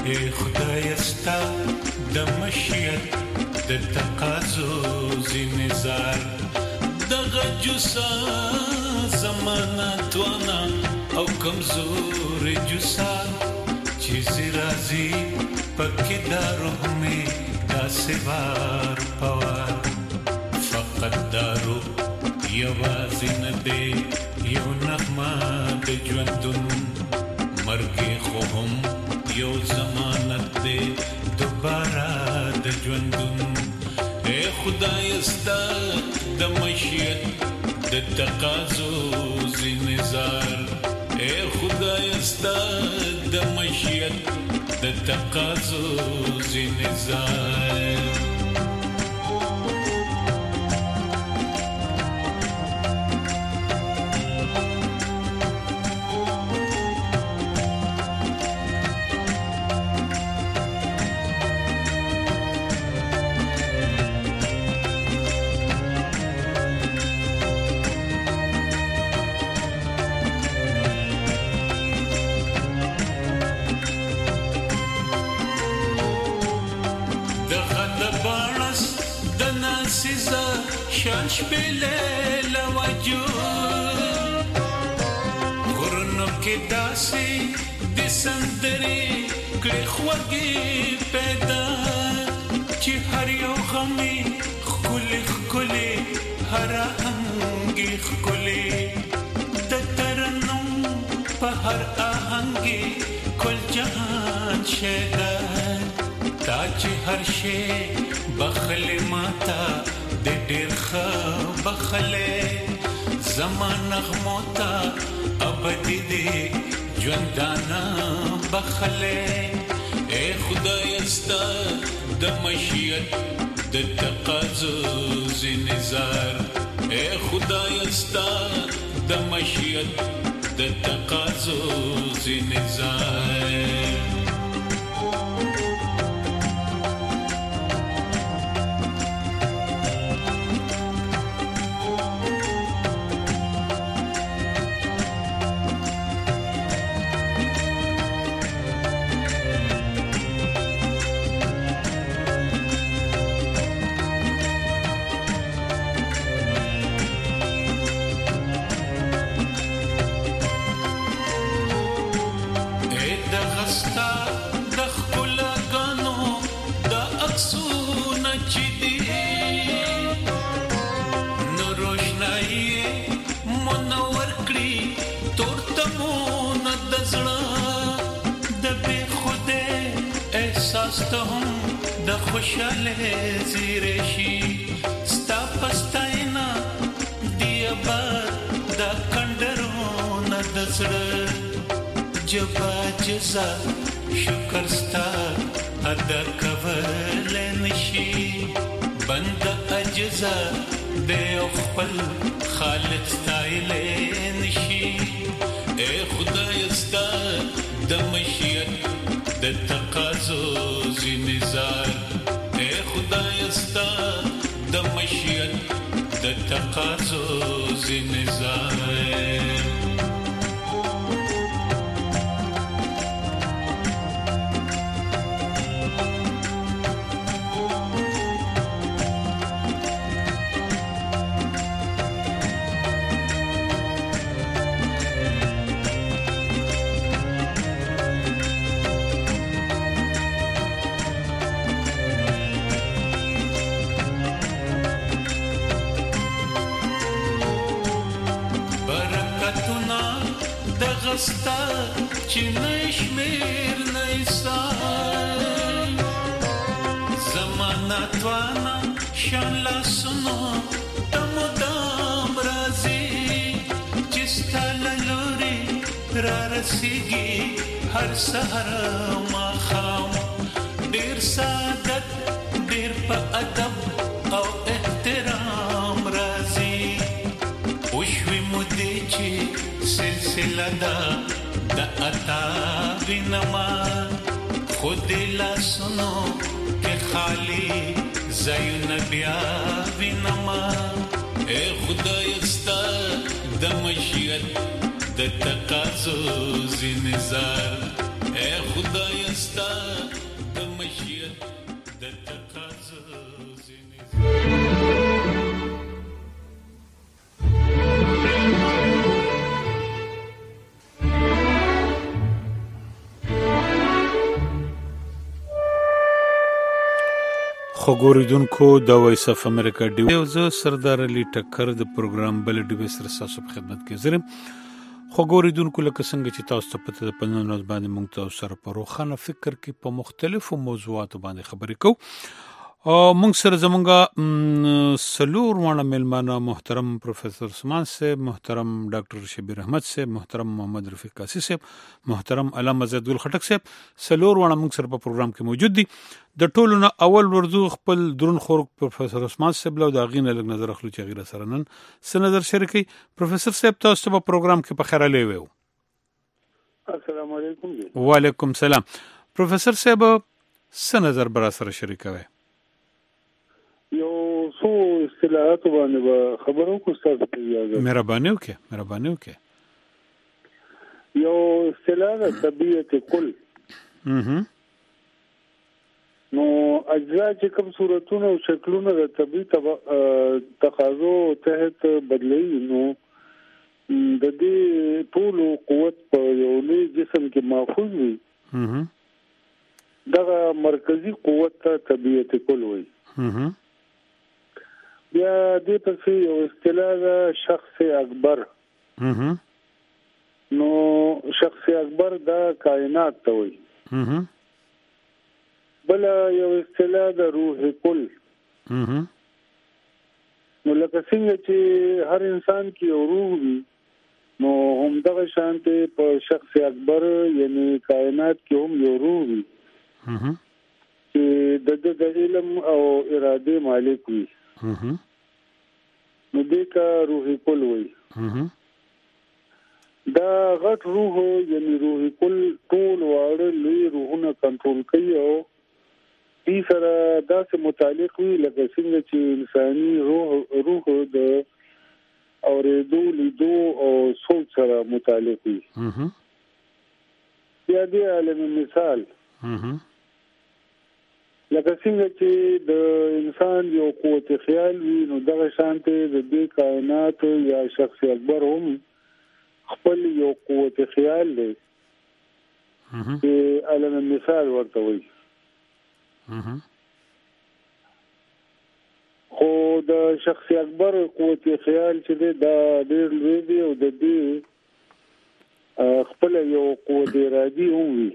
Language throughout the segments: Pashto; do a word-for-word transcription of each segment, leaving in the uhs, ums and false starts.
اے خدای ستا د مشیت د تقاضو زینزار دغه جوسا زمانہ توانا او کمزور جوسا چیز رازی پکی دارو ہمیں دا سوار پوار فقط دارو یوازی ندے یو نغمہ د ژوندون مرګ خو هم یو ضمانت دی دوباره د ژوندون اے خدای ستا د مشیت د تقاضو زینزار اے خدای ستا د مشیت د تقاضو زینزار شانش بلیل وجود غرنو کی داسی دی سندری کلی خوگی پیدا چی هر یو غمی خکلی خکلی هر آهنگی خکلی د ترنم په هر آهنگی کل جهان شیدا تا چی هر شی بخلی ماتا د ډیر ښه بخلې زمان نغموتا ابدي دی ژوندانا بخلې اے خدای ستا د مشیت د تقاضو زینزار اے خدای ستا د مشیت د تقاضو زینزار د خوشاله زیرشی ستا پستاینا دی آباد دا کندرونه د زړه جبا جزا شکر ستا ادا کول نشي بند اجزا د خپل خالق ستایل نشي اے خدای ستا د مشیت د تقاضو زینزار اے خدای ستا د مشیت د تقاضو زینزار ستا چې نشمیر نیسان زمانہ توانا شان لاسونو تمدام رازی چستا للوری را رسیگی هر سهر ماخام دیر سعادت دیر پا ادب او احترام رازی وشوی مدی چی سلسلہ دا دا عطا بینما خود لاسونو کے خالی زیون بیا بینما اے خدای ستا د مشیت د تقاضو زینزار اے خدای استا د مشیت د تقاضا زینې خبرېدونکو د وایس اف امریکا ډیو زه سردار علي ټکر د پروګرام بل ډیو سره تاسو په خدمت کې زرم خبرېدونکو لکه څنګه چې تاسو ته پته د پنځه ورځې باندې موږ تاسو سره په روخانه فکر کې په مختلفو موضوعاتو باندې خبرې کوو او موږ سره زمونږه سلور وانه ملمانه محترم پروفیسور عثمان صاحب محترم ډاکټر شبیر احمد صاحب محترم محمد رفیق قاسی صاحب محترم علامه زید ګل خټک صاحب سلور وانه موږ سره په پروګرام کې موجود دي د ټولو نه اول ورځو خپل درون خور پروفیسور عثمان صاحب له داغینه لګ نظر اخلو چې غیر سره نن س نظر شریکي پروفیسور صاحب تاسو په پروګرام کې په خیر علي وو. السلام علیکم. وعلیکم السلام. پروفیسور صاحب س نظر برا سره شریکوي یو څو اصطلاحات باندې خبرو کو تاسو ته اجازه مهرباني وکړئ مهرباني وکړئ. یو اصطلاح طبيعت کل اها نو اجزا چې کوم صورتونه او شکلونه د طبيعت تقاضو تحت بدلي نو د دې ټول قوت په یو لوی جسم کې محفوظ وي. اها دا مرکزی قوت ته طبيعت کل وي. اها بیا دې په یو اصطلاح شخص اکبر. اها نو شخص اکبر دا کائنات ته وي. اها بل یو اصطلاح د روح کل. اها نو لکه څنګه چې هر انسان کې یو روح وي نو هم دغه شانته په شخص اکبر یعنی کائنات کې هم یو روح وي. اها چې د علم او اراده مالک وي. اها نو دې کا روح کل وي. اها دا غټ روح یعنی روح کل ټول واړه لوی روحونه کنټرول کوي او دې سره داسې متعلق وي لکه څنګه چې انساني روح روح د اورېدو لیدو او سوچ سره متعلق وي. اها بیا دې عالم مثال اها لکه څنګه چې د انسان یو قوت خیال وي نو دغه شانته د دې کائنات یا شخص اکبر هم خپل یو قوت خیال دی چې علم مثال ورته وي. خو د شخص اکبر قوت خیال چې دی دا ډېر لوی دی او د دې خپل یو قوت ارادي هم وي.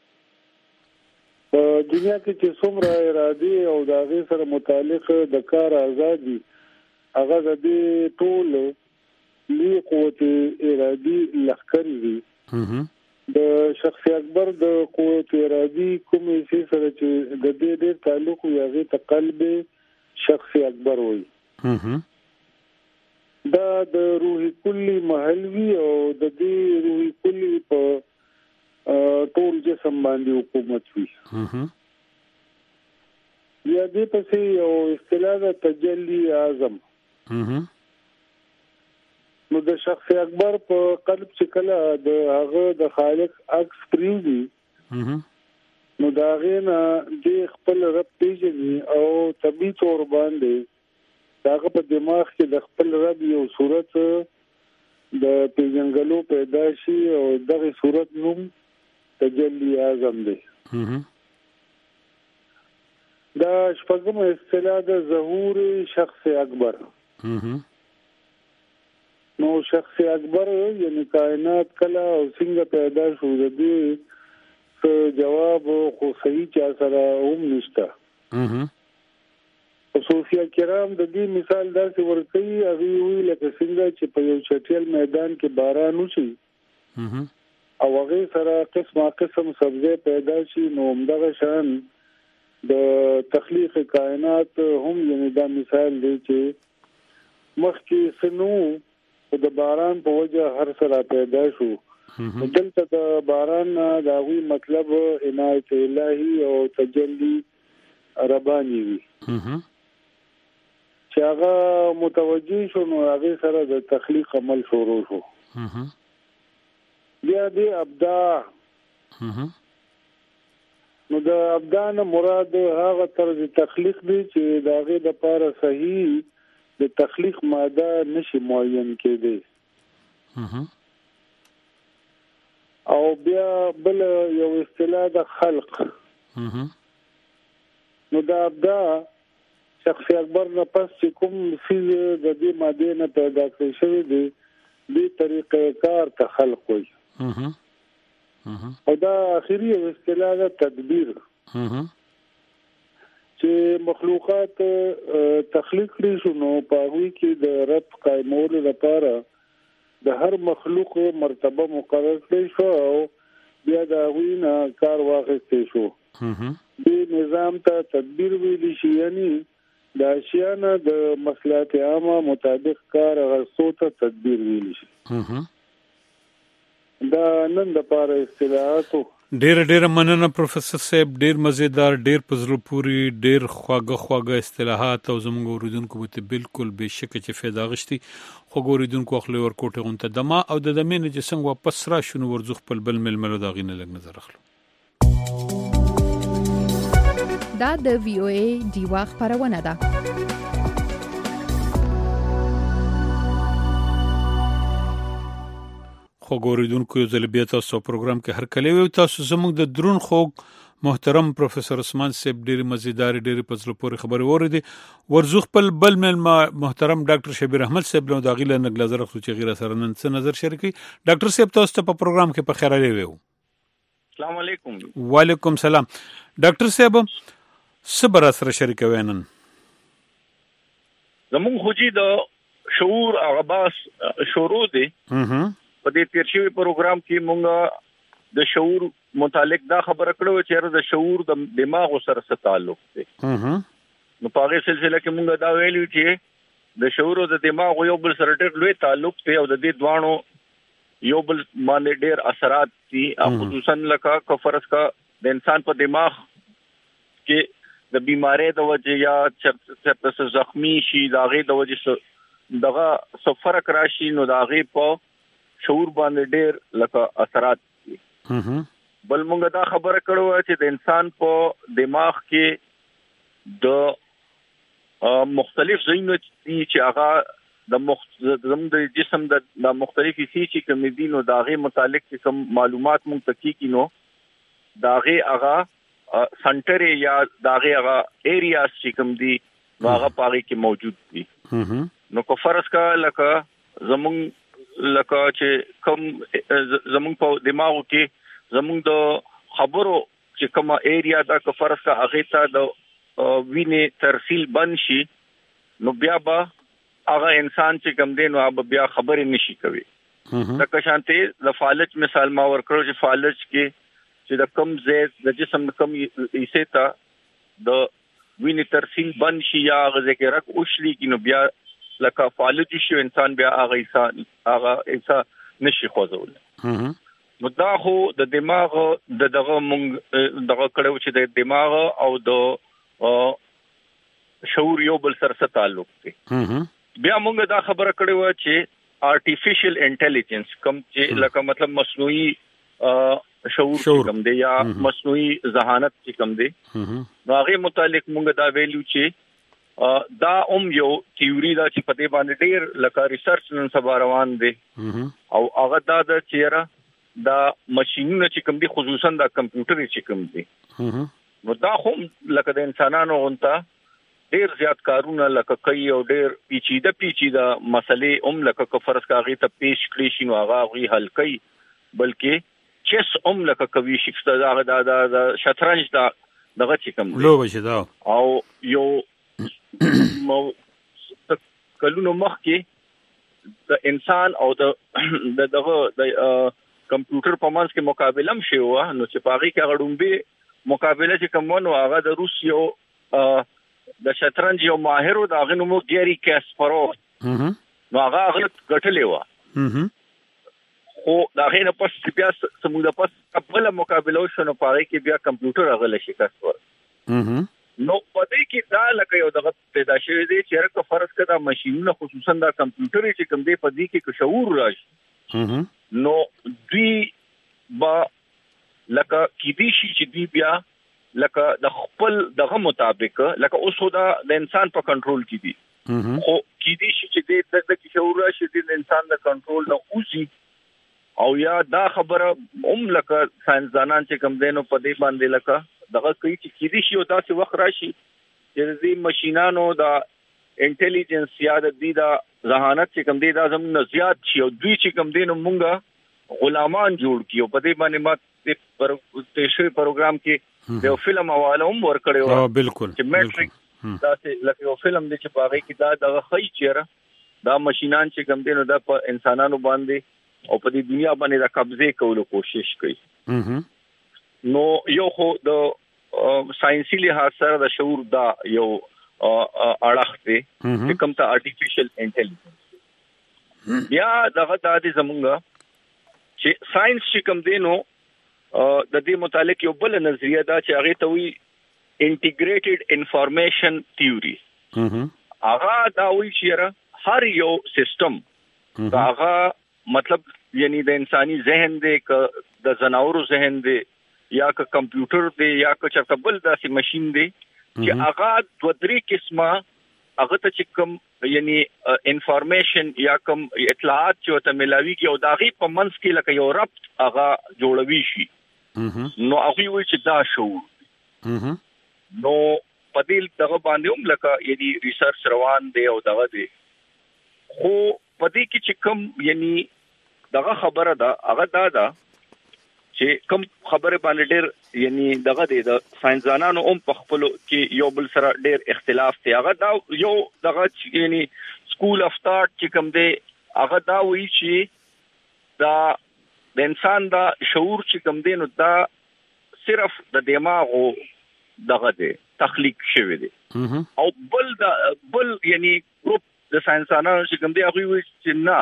په دنیا کې چې څومره ارادي او د هغې سره متعلق د کار آزادي هغه د دې ټول لوی قوت ارادي لښکر وي. د شخص اکبر د قوت ارادي کومې شي سره چې د دې ډېر تعلق وي هغې ته قلب شخص اکبر وي. دا د روح کلی محل وي او د دې روح کلی په ټول جسم باندې حکومت وي. یا دې پسې یو اصطلاح د تجلی اعظم. نو د شخص اکبر په قلب چې کله د هغه د خالق عکس پریږدي نو د هغې نه دې خپل رب پیژني او طبیعي طور باندې د هغه په دماغ کې د خپل رب یو صورت د پیژنګلو پیدا شي او دغه صورت نوم تجلی اعظم دی. دا شپږم اصطلاح د ظهور شخص اکبر. نو شخص اکبر یعنی کائنات کله او څنګه پیدا شو د دې جواب خو صحیح چا سره هم نشته. صوفیا کرام د دې مثال داسې ورکوي هغه وی لکه څنګه چې په یو چټیل میدان کې باران وشي او هغه سره قسمه قسم سبزی پیدا شي نو همدغه شان د تخلیق کائنات هم یعنی دا مثال دی چې مخکې سنو د باران په وجه هر سره پیدا شو. دلته د باران دا وی مطلب عنایت الهی او تجلی ربانی وي چې هغه متوجي شو نو هغه سره د تخلیق عمل شروع شو. بیا دې ابداع نو د ابدان مراد هغه طرز تخلیق دی چې د هغه د لپاره صحیح د تخلیق ماده نشي معین کېدی. او بیا بل یو اصطلاح د خلق. نو دا ابدا شخص اکبر نه پس چې کوم فیز د دې ماده نه پیدا کړی شوی دی دې طریقې کار ته خلق وي. او دا اخیری اصطلاح د تدبیر چې مخلوقات تخلیق کړي شو نو په هغه کې د رب قائمولو لپاره د هر مخلوق مرتبه مقرر کړي شو او بیا دا وینا کار واخیستې شو. دې نظام ته تدبیر ویل شي، یعنی د اشیانه د مصلحت عامه مطابق کار غوښتو ته تدبیر ویل شي. دا نن د پاره اصطلاحاتو ډېر ډېر مننه پروفیسور صاحب، ډېر مزیدار، ډېر پزړه پوری، ډېر خواږه خواږه اصطلاحات او زموږ اوریدونکو به بالکل به شک چې فایده غشتي خو اوریدونکو خپل ورکوټه غونته دما او د دمه نه چې څنګه واپس را شنو ورزخ خپل بل ململو دا غینه لګ نظر اخلو. دا د وی او ای دیوا خبرونه ده. خو ګوریدونکو یو ځل بیا تاسو پروګرام کې هر کله وي تاسو زموږ د درون خوږ محترم پروفیسور عثمان صاحب ډېر مزیدار ډېر پزله پورې خبرې وریدي. ورزخ خپل بل مل محترم ډاکټر شبیر احمد صاحب له داغله نګلزر خو چې غیر سره نن څه نظر شریکي. ډاکټر صاحب تاسو ته په پروګرام کې په خیر علي وو. السلام علیکم. وعلیکم سلام. ډاکټر صاحب صبر سره شریکوي نن زمون خوجي د شعور او غباس شروع دي. په دې تیرشي پروګرام کې مونږ د شعور متعلق دا خبره کړو چې د شعور د دماغ سره څه تعلق دی. نو په هغه سلسله کې مونږ دا ویلو چې د شعور او د دماغ یو بل سره ډېر لوی تعلق دی او د دې دوانو یو بل باندې ډېر اثرات دي. خصوصا لکه کفرس کا د انسان په دماغ کې د بیماری د وجه یا چې زخمی شي داغه د وجه دغه سفر کراشي نو داغه په شعور باندې ډېر لکه اثرات دي. بل موږ دا خبره کړو چې د انسان په دماغ کې د مختلف ځایونه چې هغه د مختلف د جسم د مختلفي سي چې کوم دي نو داغه متعلق کوم معلومات موږ تحقیقي نو داغه هغه سنټر یا داغه هغه ایریاز چې کوم دي نو هغه پاره کې موجود دي. نو کو فرض کا لکه زمون لکه چې کوم زمون په دماغ کې زمون د خبرو چې کومه ایریا دا کو فرض کا هغه ته د وینې ترسیل بند شي نو بیا به هغه انسان چې کوم دی نو بیا خبرې نشي کوي. لکه شانته د فالج مثال ما ورکړو چې فالج کې چې د کم زید د جسم کم ایسه تا د وینې ترسیل بند شي یا غزه کې رک اوشلي کې نو بیا لکه فالج شي انسان بیا هغه انسان هغه انسان نشي خوځول. نو دا خو د دماغ د دغه مونږ دغه کړو چې د دماغ او د شعور یو بل سره تعلق دی. بیا مونږ دا خبره کړو چې آرټیفیشل انټيليجنس کوم چې لکه مطلب مصنوعي شعور کوم دی یا مصنوعي ذهانت چې کوم دی نو هغه متعلق مونږ دا ویلو چې دا اوم یو تیوري دا چې په دې باندې ډېر لکه ریسرچ نن سبا روان دي او هغه دا د چیرې دا ماشينونه چې کوم دي خصوصا دا کمپیوټر چې کوم دي نو دا هم لکه د انسانانو غونته ډېر زیات کارونه لکه کوي او ډېر پیچیده پیچیده مسلې هم لکه کفرس کاغی ته پیش کړی شي نو هغه غي حل کوي بلکې چس هم لکه کوي شخص دا دا دا شطرنج دا دغه چې کوم لو بشه دا او یو مو کلونو مخکې د انسان او د دغه د کمپیوټر په منځ کې مقابله هم شوی و نو چې پاغي کې غړومبي مقابله چې کوم نو هغه د روس یو د شطرنج یو ماهر او د غنمو ګيري کاسپروف نو هغه غلط غټلې و خو دا غینه پس بیا سمو د پس خپل مقابله شنو پاره کې بیا کمپیوټر غل شکست ور نو پدې کې دا لکه یو دغه پیدا شوی دی چې هر فرض کړه ماشينونه خصوصا دا کمپیوټر چې کوم دی پدې کې شعور راشي نو دوی با لکه کې دي شي چې دی بیا لکه د خپل دغه مطابق لکه اوس دا د انسان په کنټرول کې دي خو کې دي چې د د شعور راشي د انسان د کنټرول نه اوسي او یا دا خبره هم لکه ساينسدانان چې کوم دینو په دې باندې لکه دغه کوي چې کې دي شي او دا څه وخت راشي چې د ماشينانو دا انټيليجنس یا د دې دا ذهانت چې کوم دي دا زموږ زیات شي او دوی چې کوم دینو مونږه غلامان جوړ کیو په دې باندې ما پر تشریح پروګرام کې د فلم حواله هم ورکړیو او بالکل چې میټریکس دا چې لکه یو فلم دی چې باغې کې دا دغه خی چیرې دا ماشينان چې کوم دینو دا په انسانانو باندې او په دې دنیا باندې د قبضه کولو کوشش کوي نو یو خو د ساينسي لحاظ سره د شعور دا یو اړه دی چې کوم ته ارتفیشل انټيليجنس بیا دغه د دې زمونږه چې ساينس چې کوم دینو د دې متعلق یو بل نظریه دا چې هغه ته وی انټیګریټډ انفارمیشن تھیوري هغه دا وی چې هر یو سیستم هغه مطلب یعنی د انساني ذهن دی ک د زناورو ذهن دی یا ک کمپیوټر دی یا ک چرته بل داسې ماشين دی چې هغه د درې قسمه هغه ته چې کوم یعنی انفارمیشن یا کوم اطلاعات چې ته ملاوي کې او داغي په منځ کې لکه یو ربط هغه جوړوي شي نو هغه وی چې دا شعور نو پدیل دغه باندې هم لکه یعنی ریسرچ روان دی او دغه دی خو پدې کې چې کوم یعنی دغه خبره ده هغه دا ده چې کوم خبره باندې ډېر یعنی دغه دی د ساينسدانانو هم په خپل کې یو بل سره ډېر اختلاف دی هغه دا یو دغه یعنی سکول اف ثاټ چې کوم دی هغه دا وایي چې دا د انسان دا شعور چې کوم دی نو دا صرف د دماغو دغه دی تخلیق شوی دی او بل دا بل یعنی ګروپ د ساينسدانانو چې کوم دی هغه وایي چې نه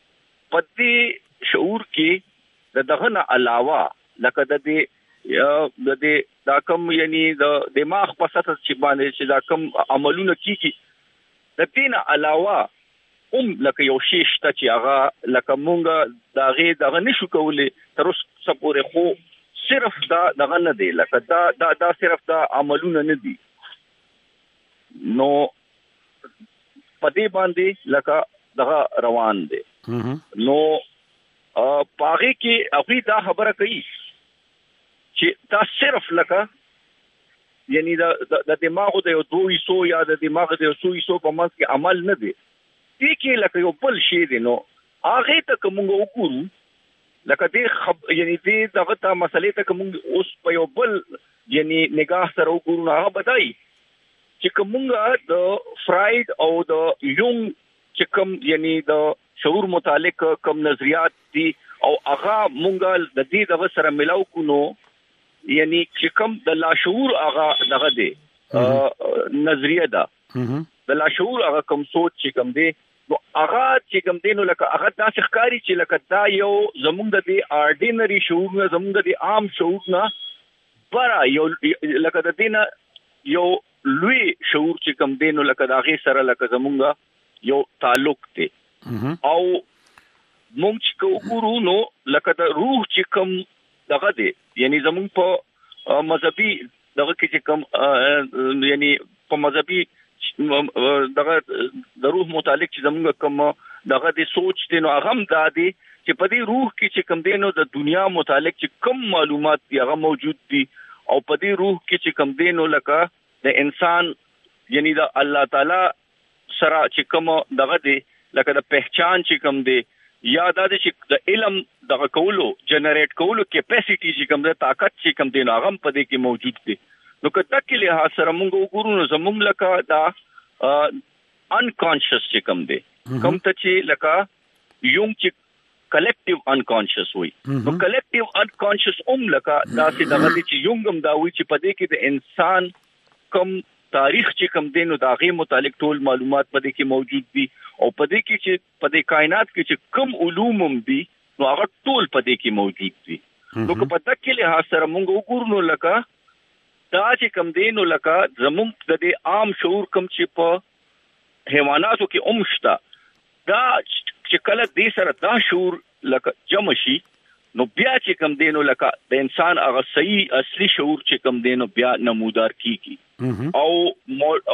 پدې شعور کې دغه نه علاوه لکه د دې د دې دا کوم یعنی د دماغ په سطح چې باندې چې دا کوم عملونه کیږي د دې نه علاوه هم لکه یو شی شته چې هغه لکه مونږه دغه دغه نشو کولای تر اوسه پورې خو صرف دا دغه نه دی لکه دا دا دا صرف دا عملونه نه دي نو پدې باندې لکه دغه روان دي نو پاره کې هغه دا خبره کوي چې دا صرف لکه یعنی دا د دماغ د یو دوه حصو یا د دماغ د یو څو حصو په منځ کې عمل نه دی دې کې لکه یو بل شی دی نو هغه ته کوم وګورو لکه دې خب یعنی دې دغه ته مسلې ته کوم اوس په یو بل یعنی نگاه سره وګورو هغه بدای چې کومه د فرایډ او د یونګ چې کوم یعنی د شعور متعلق کوم نظریات دي او هغه مونږ د دې دغه سره ملاو کو نو یعنی چې کوم د لاشعور هغه دغه دی نظریه ده د لاشعور هغه کوم سوچ چې کوم دی نو هغه چې کوم دی نو لکه هغه داسې ښکاری چې لکه دا یو زمونږ د دې اورډینری شعور نه زمونږ د عام شعور نه برا یو لکه د دې نه یو لوی شعور چې کوم دی نو لکه دا غي سره لکه زمونږ یو تعلق دی او مونږ چې وګورو نو لکه د روح چې کوم دغه دی یعنی زمونږ په مذهبي دغه کې چې کوم یعنی په مذهبي دغه د روح متعلق چې زمونږ کوم دغه دی سوچ دی نو هغه هم دا دی چې په دې روح کې چې کوم دی نو د دنیا متعلق چې کوم معلومات دی هغه موجود دي او په دې روح کې چې کوم دی نو لکه د انسان یعنی د الله تعالی سره چې کوم دغه دی لکه د پہچان چې کوم دی یا د چې د علم دغه کولو جنریټ کولو کیپاسټی چې کوم د طاقت چې کوم دی نو هغه په دې کې موجود دی نو کله کې له سره موږ وګورو نو زموږ لکه دا انکانشس چې کوم دی کوم ته چې لکه یوم چې کلیکټیو انکانشس وي نو کلیکټیو انکانشس اوم لکه دا چې دغه چې یوم دا وي چې په دې کې د انسان کوم تاریخ چې کوم دین او داغه متعلق ټول معلومات پدې کې موجود دي او پدې کې چې پدې کائنات کې چې کوم علوم هم دي نو هغه ټول پدې کې موجود دي نو که په تک کې له سره موږ وګورو نو لکه دا چې کوم دین او لکه زموږ د دې عام شعور کوم چې په حیواناتو کې اومشتا دا چې کله دې سره دا شعور لکه جمع شي نو بیا چې کم دینو لکه د انسان هغه صحیح اصلي شعور چې کم دینو بیا نمودار کیږي او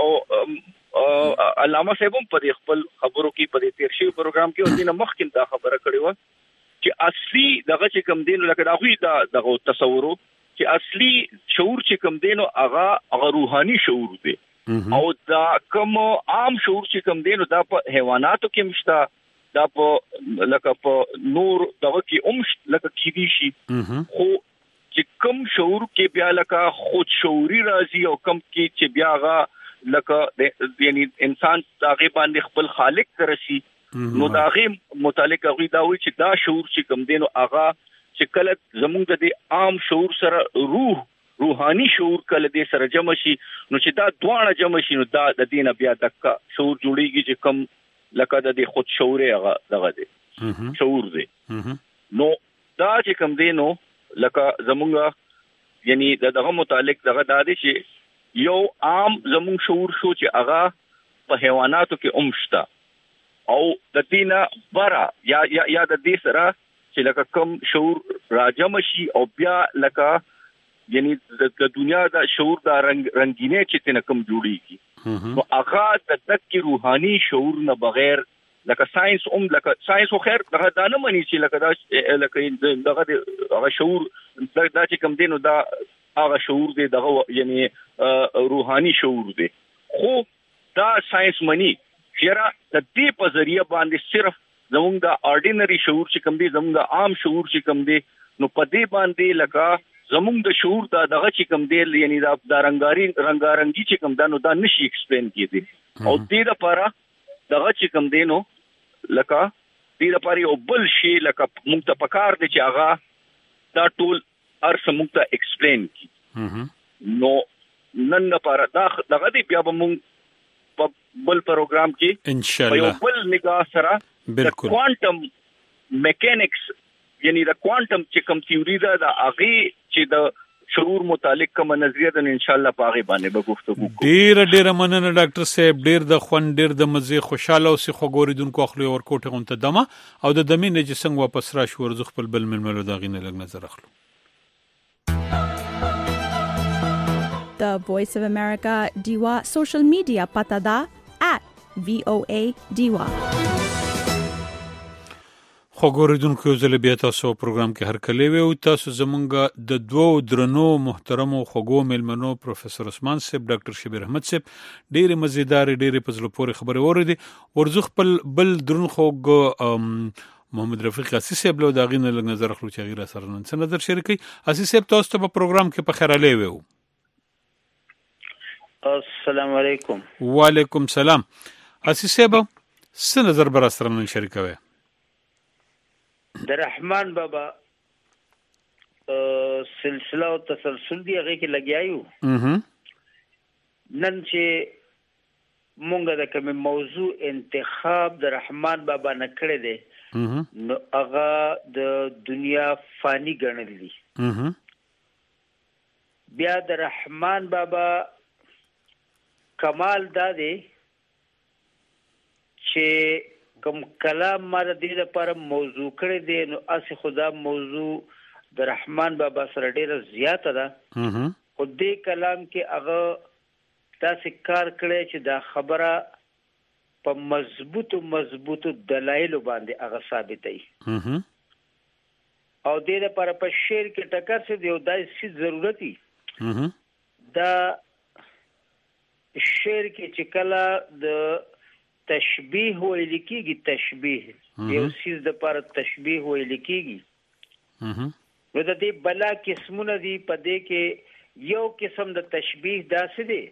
او علامه صاحب په خپل خبرو کې په دې تیر شوی پروګرام کې او دینه مخکې دا خبره کړې و چې اصلي دغه چې کم دینو لکه دا غوي دا دغه تصورو چې اصلي شعور چې کم دینو هغه هغه روحاني شعور دی او دا کوم عام شعور چې کم دینو دا په حیواناتو کې مشته دا په لکه په نور دغه کې اومش لکه کیدی شي خو چې کم شعور کې بیا لکه خود شعوري راځي او کم کې چې بیا هغه لکه یعنی انسان هغه باندې خپل خالق ترسي نو دا هغه متعلق هغه دا وایي چې دا شعور چې کم دینو هغه چې کله زموږ د عام شعور سره روح روحاني شعور کله دې سره جمع شي نو چې دا دواړه جمع شي نو دا د دینه بیا دک شعور جوړیږي چې کم لکه د خود شعور هغه دغه دی شعور دی نو دا چې کم دی نو لکه زمونږ یعنی دغه متعلق دغه دا دی چې یو عام زمونږ شعور شو چې هغه په حیواناتو کې اومشتا او د دینه برا یا یا یا د دې سره چې لکه کم شعور راجم شي او بیا لکه یعنی د دنیا د شعور د رنگ رنگینه چې تنه کم جوړیږي نو هغه د تک روحاني شعور نه بغیر لکه ساينس اوم لکه ساينس خو خیر دغه دا نه مانی چې لکه دا لکه دغه هغه شعور دا چې کم دینو دا هغه شعور دی دغه یعنی روحاني شعور دی خو دا ساينس مانی چیرې د دې په ذریعہ باندې صرف زموږ د اورډینری شعور چې کم دی زموږ د عام شعور چې کم دی نو په دې باندې لکه زموږ د شعور دا دغه چې کم دی یعنی دا د رنگاري رنگارنګي چې کم دا نو دا نشي ایکسپلین کیږي او دې لپاره دغه چې کم دی نو لکه دې لپاره یو بل شی لکه موږ ته پکار دی چې هغه دا ټول ارس موږ ته ایکسپلین کی نو نن لپاره دا دغه دی بیا به موږ په بل پروګرام کې ان شاء الله په بل نگاه سره د کوانټم میکانکس یعنی د کوانټم چې کوم تیوري ده د هغه چې د شعور متعلق کوم نظریه ده ان شاء الله په هغه باندې به گفتگو کوو ډیر ډیر مننه ډاکټر صاحب ډیر د خون ډیر د مزه خوشاله او سي خوګوریدونکو خپل ور کوټه غونته دمه او د دمینه چې څنګه واپس را شو ورزخ خپل بل ململو دا غینه لګ نظر اخلو The Voice of America Diwa social media pata da at V O A Diwa خوګوریدونکو زله بیا تاسو پروګرام کې هر کله وي او تاسو زمونږ د دوو درنو محترمو خوګو ملمنو پروفیسور عثمان صاحب ډاکټر شبیر احمد صاحب ډېر مزیدار ډېر په زړه پورې خبره اوریدي ورزخ خپل بل درن خوګ محمد رفیق اسیس صاحب له دا غینه لګ نظر اخلو چې غیر سره نن څه نظر شریکي اسیس صاحب تاسو ته په پروګرام کې په خیر علي وو السلام علیکم وعلیکم السلام اسیس صاحب څه نظر بر سره نن شریکوي د رحمان بابا سلسله او تسلسل دی هغه کې لګیایو نن چې مونږ د کوم موضوع انتخاب د رحمان بابا نه کړی دی نو هغه د دنیا فانی ګڼل دي بیا د رحمان بابا کمال دا دی چې کوم کلام مر دې لپاره موضوع کړی دی نو اسی خدا موضوع د رحمان بابا سره ډیره زیاته ده خو دې کلام کې هغه تاسو کار کړی چې دا خبره په مضبوطو مضبوطو دلایل باندې هغه ثابتوي او دې لپاره په شعر کې ټکر څه دی او دای څه ضرورتي دا شعر کې چې کله د تشبیه ویل کېږي تشبیه یو څیز د پر تشبیه ویل کېږي نو د دې بلا قسمونه دي په دې کې یو قسم د تشبیه داسې دی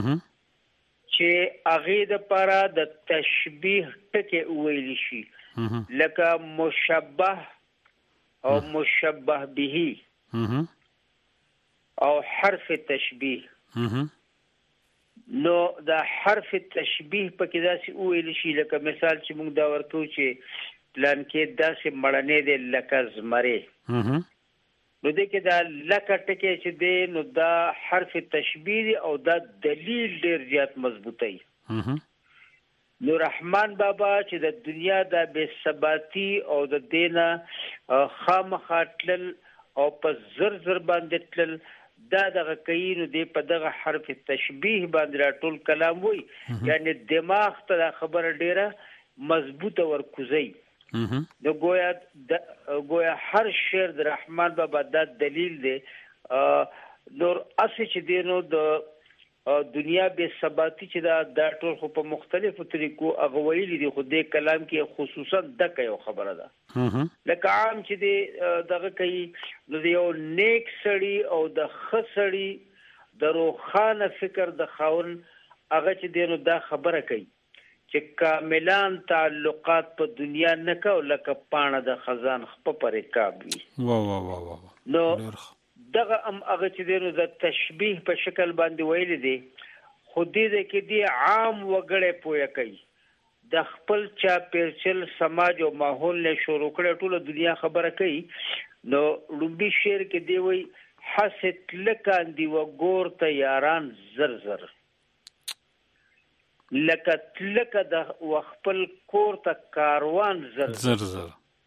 چې هغه د پر د تشبیه ټکي ویل شي لکه مشبه او مشبه به او حرف تشبیه نو دا حرف تشبیه پکې داسې ویل شي لکه مثال چې موږ دا ورکو چې پلان کې داسې مړنې دی لکه زمره نو دې کې دا لکه ټکی چې دی نو دا حرف تشبیه دی او دا دلیل ډیر زیات مضبوطی نو رحمان بابا چې د دنیا د بے ثباتی او د دینه خامخاتل او په زر زر باندې تل دا دغه کینو دی په دغه حرف تشبیه باندې راټول کلام وای یعنی دماغ ته خبره ډیره مضبوطه ورکوزي نو گویا گویا هر شعر د رحمان بابا دا دلیل دی نور اسی چې دینو د دنیا به ثباتی چې دا د ټول خو په مختلفو طریقو اغویل دي خو د کلام کې خصوصا د یو خبره ده لکه عام چې د دغه کوي نو یو نیک سړی او د خسړی د روخانه فکر د خاون هغه چې دینو دا خبره کوي چې کاملان تعلقات په دنیا نه کو لکه پانه د خزان خپ پرې کابي وا وا وا وا نو دغه ام هغه چې دینو د تشبیه په شکل باندې ویل دي خو دې کې دی عام وګړې پوهه کوي د خپل چا پیرچل سماج او ماحول له شروع کړه ټول دنیا خبره کوي نو لومبي شعر کې دی وی حسد لکان دی و ګور ته یاران زر زر لکه لکه د خپل کور ته کاروان زر زر زر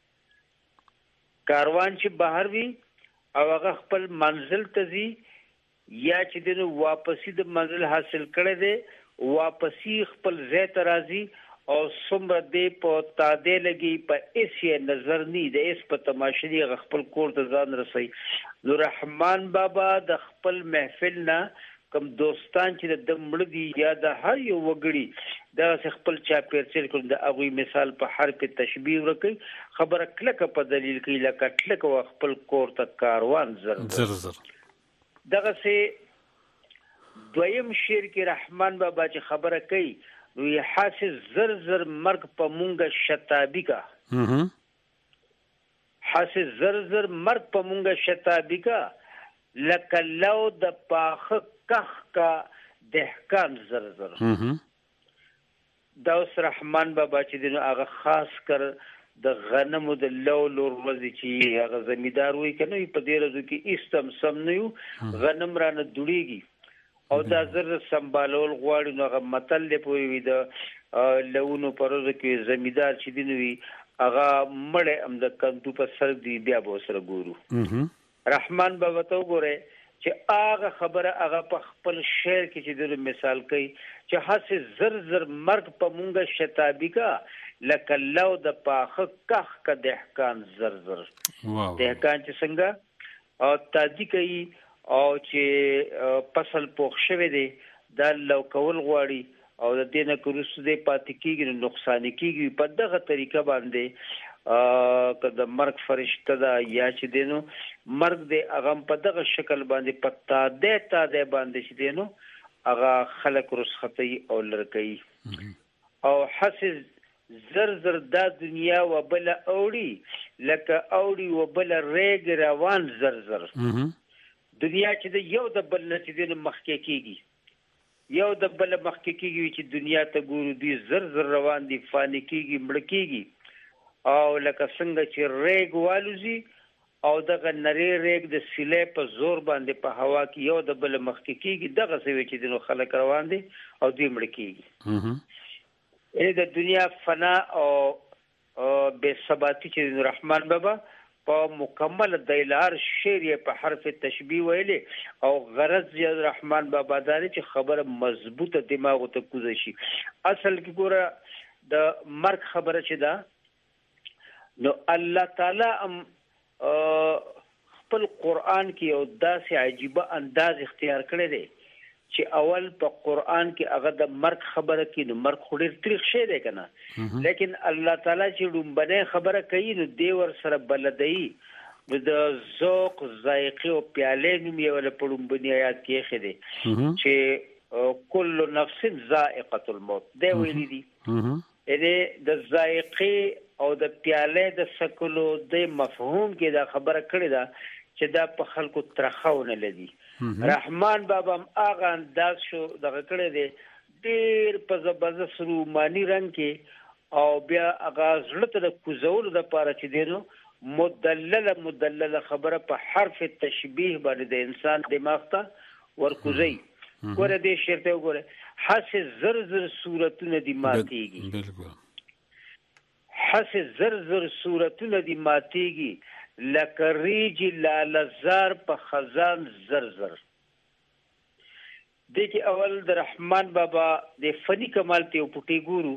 کاروان چې بهر وي او هغه خپل منزل ته ځي یا چې دنه واپسی د منزل حاصل کړي دي واپسی خپل ځای ته راځي او څومره دې په تاده لګي په ایسه نظر ني د ایس په تماشې خپل کور ته ځان رسي نو رحمان بابا د خپل محفل نه کوم دوستان چې د مړ دي یا د هر یو وګړي دا خپل چا پیرچل کوم د هغه مثال په حرف تشبیه ورکړي خبره کلکه په دلیل کې لکه کلکه خپل کور ته کاروان زر زر زر دغه سه دویم شعر کې رحمان بابا چې خبره کوي وی حاسس زر زر مرګ په مونږه شتابی کا حاسس زر زر مرګ په مونږه شتابی کا لکه لو د پاخ کخ کا دهکان زر زر دا اوس رحمان بابا چې دنو هغه خاص کر د غنمو د لو لور وځي چې هغه زمیدار وي کنه په دې ورځو کې استم سم نه یو غنم رانه دوړيږي او دا زر سنبالول غواړي نو هغه متل له پوي وي د لونو پروز کې زمیدار چې دنوي هغه مړ ام د کندو په سر دی بیا به سره ګورو رحمان بابا ته وګوره چې هغه خبره هغه په خپل شعر کې چې د مثال کوي چې حس زر زر مرګ په مونږه شتابی کا لکه لو د پاخه کخ کا دهکان زر زر دهکان چې څنګه او تادی کوي او چې فصل پوخ شوی دی دا لو کول غواړي او د دینه کورس دې پاتې کیږي نقصان کیږي په دغه طریقه باندې ا کله مرګ فرشته دا یا چې دینو مرګ دې اغم په دغه شکل باندې پتا دې تا دې باندې چې دینو اغه خلق رسختی او لړکې او حسز زر زر دا دنیا وبل اوړي لکه اوړي وبل ریګ روان زر زر دنیا چې د یو د بل چې دینو مخکې کیږي یو د بل مخکې کیږي چې دنیا ته ګورو دي زر زر روان دي فانی کیږي مړ کیږي او لکه څنګه چې ریګ والوزي او دغه نری ریګ د سیلې په زور باندې په هوا کې یو د بل مخ کې کیږي دغه څه چې د خلک روان دي او دوی مړ کیږي اې د دنیا فنا او بے ثباتی چې رحمان بابا په مکمل دایلار شعر په حرف تشبیه ویلې او غرض یې رحمان بابا داري چې خبره مضبوطه دماغ ته کوزي شي اصل کې ګوره د مرګ خبره چې دا نو الله تعالی ام خپل قران کې یو داسې عجيبه انداز اختیار کړی دی چې اول په قران کې هغه د مرګ خبره کوي نو مرګ خوري تاریخ شی دی کنه لیکن الله تعالی چې لومبنه خبره کوي نو دی ور سره بلدای د ذوق ذائقه او پیاله نوم یې ول په لومبنه آیات کې خېده چې کل نفس ذائقه الموت دی ویلي دي اې د ذائقه او د پیاله د سکلو د مفهوم کې دا خبره کړې ده چې دا په خلکو ترخونه لدی رحمان بابا هغه انداز شو دغه کړې ده ډېر په زبردست روماني رنگ کې او بیا هغه زړه ته کوزول د پاره چې دینو مدلله مدلله خبره په حرف تشبیه باندې د انسان دماغ ته ورکوزي ګوره دې شرط وګوره حس زر زر صورتونه دی ماتيږي بالکل حس زر زر صورتونه دی ماتيږي لکه ریج لالزار په خزان زر زر. دغه اول د رحمان بابا د فنی کمال ته پټي ګورو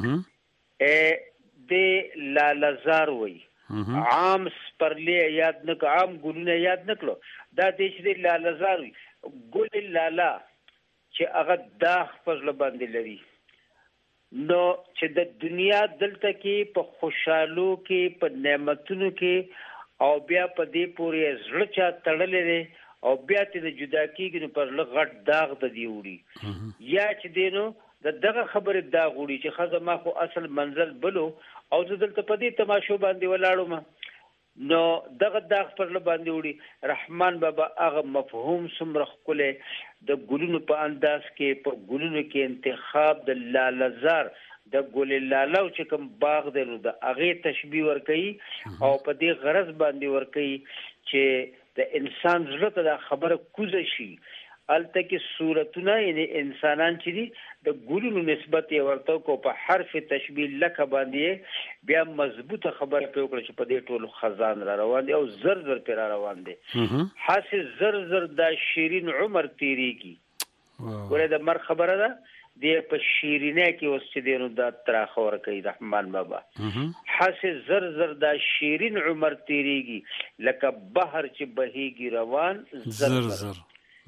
ا د لالزار وای عام سپرلی یاد نک عام ګلونه یاد نکلو دا د چې لالزار ګل لالا چې هغه داغ پر باندې لري نو چې د دنیا دلته کې په خوشحالو کې په نعمتونو کې او بیا په دې پورې زړه چا تړلې او بیا ته د جدا کېږي پر لغټ داغ د دی وړي یا چې دینو د دغه خبره داغ وړي چې خزه ما خو اصل منزل بلو او دلته په دې تماشو باندې ولاړم نو دغه داغ پر باندې وړي. رحمان بابا هغه مفهوم سمره خپله د ګلونو په انداز کې په ګلونو کې انتخاب د لالزار د ګل لاله چې کوم باغ دی نو د هغه تشبیه ور کوي او په دې غرض باندې ور کوي چې د انسان زړه ته د خبره کوزه شي الته کې صورتونه یعنی انسانان چې دي د ګلونو نسبت ورته کو په حرف تشبیه لکه باندې بیا مضبوطه خبره کوي چې په دې ټول خزان را روان دي او زر زر پر روان دي حاصل زر زر د شیرین عمر تیریږي ګوره د مر خبره ده د په شیرینه کې اوس چې دینو دا تراخ ور کوي رحمان بابا حاصل زر زر د شیرین عمر تیریږي لکه بحر چې بهيږي روان زر زر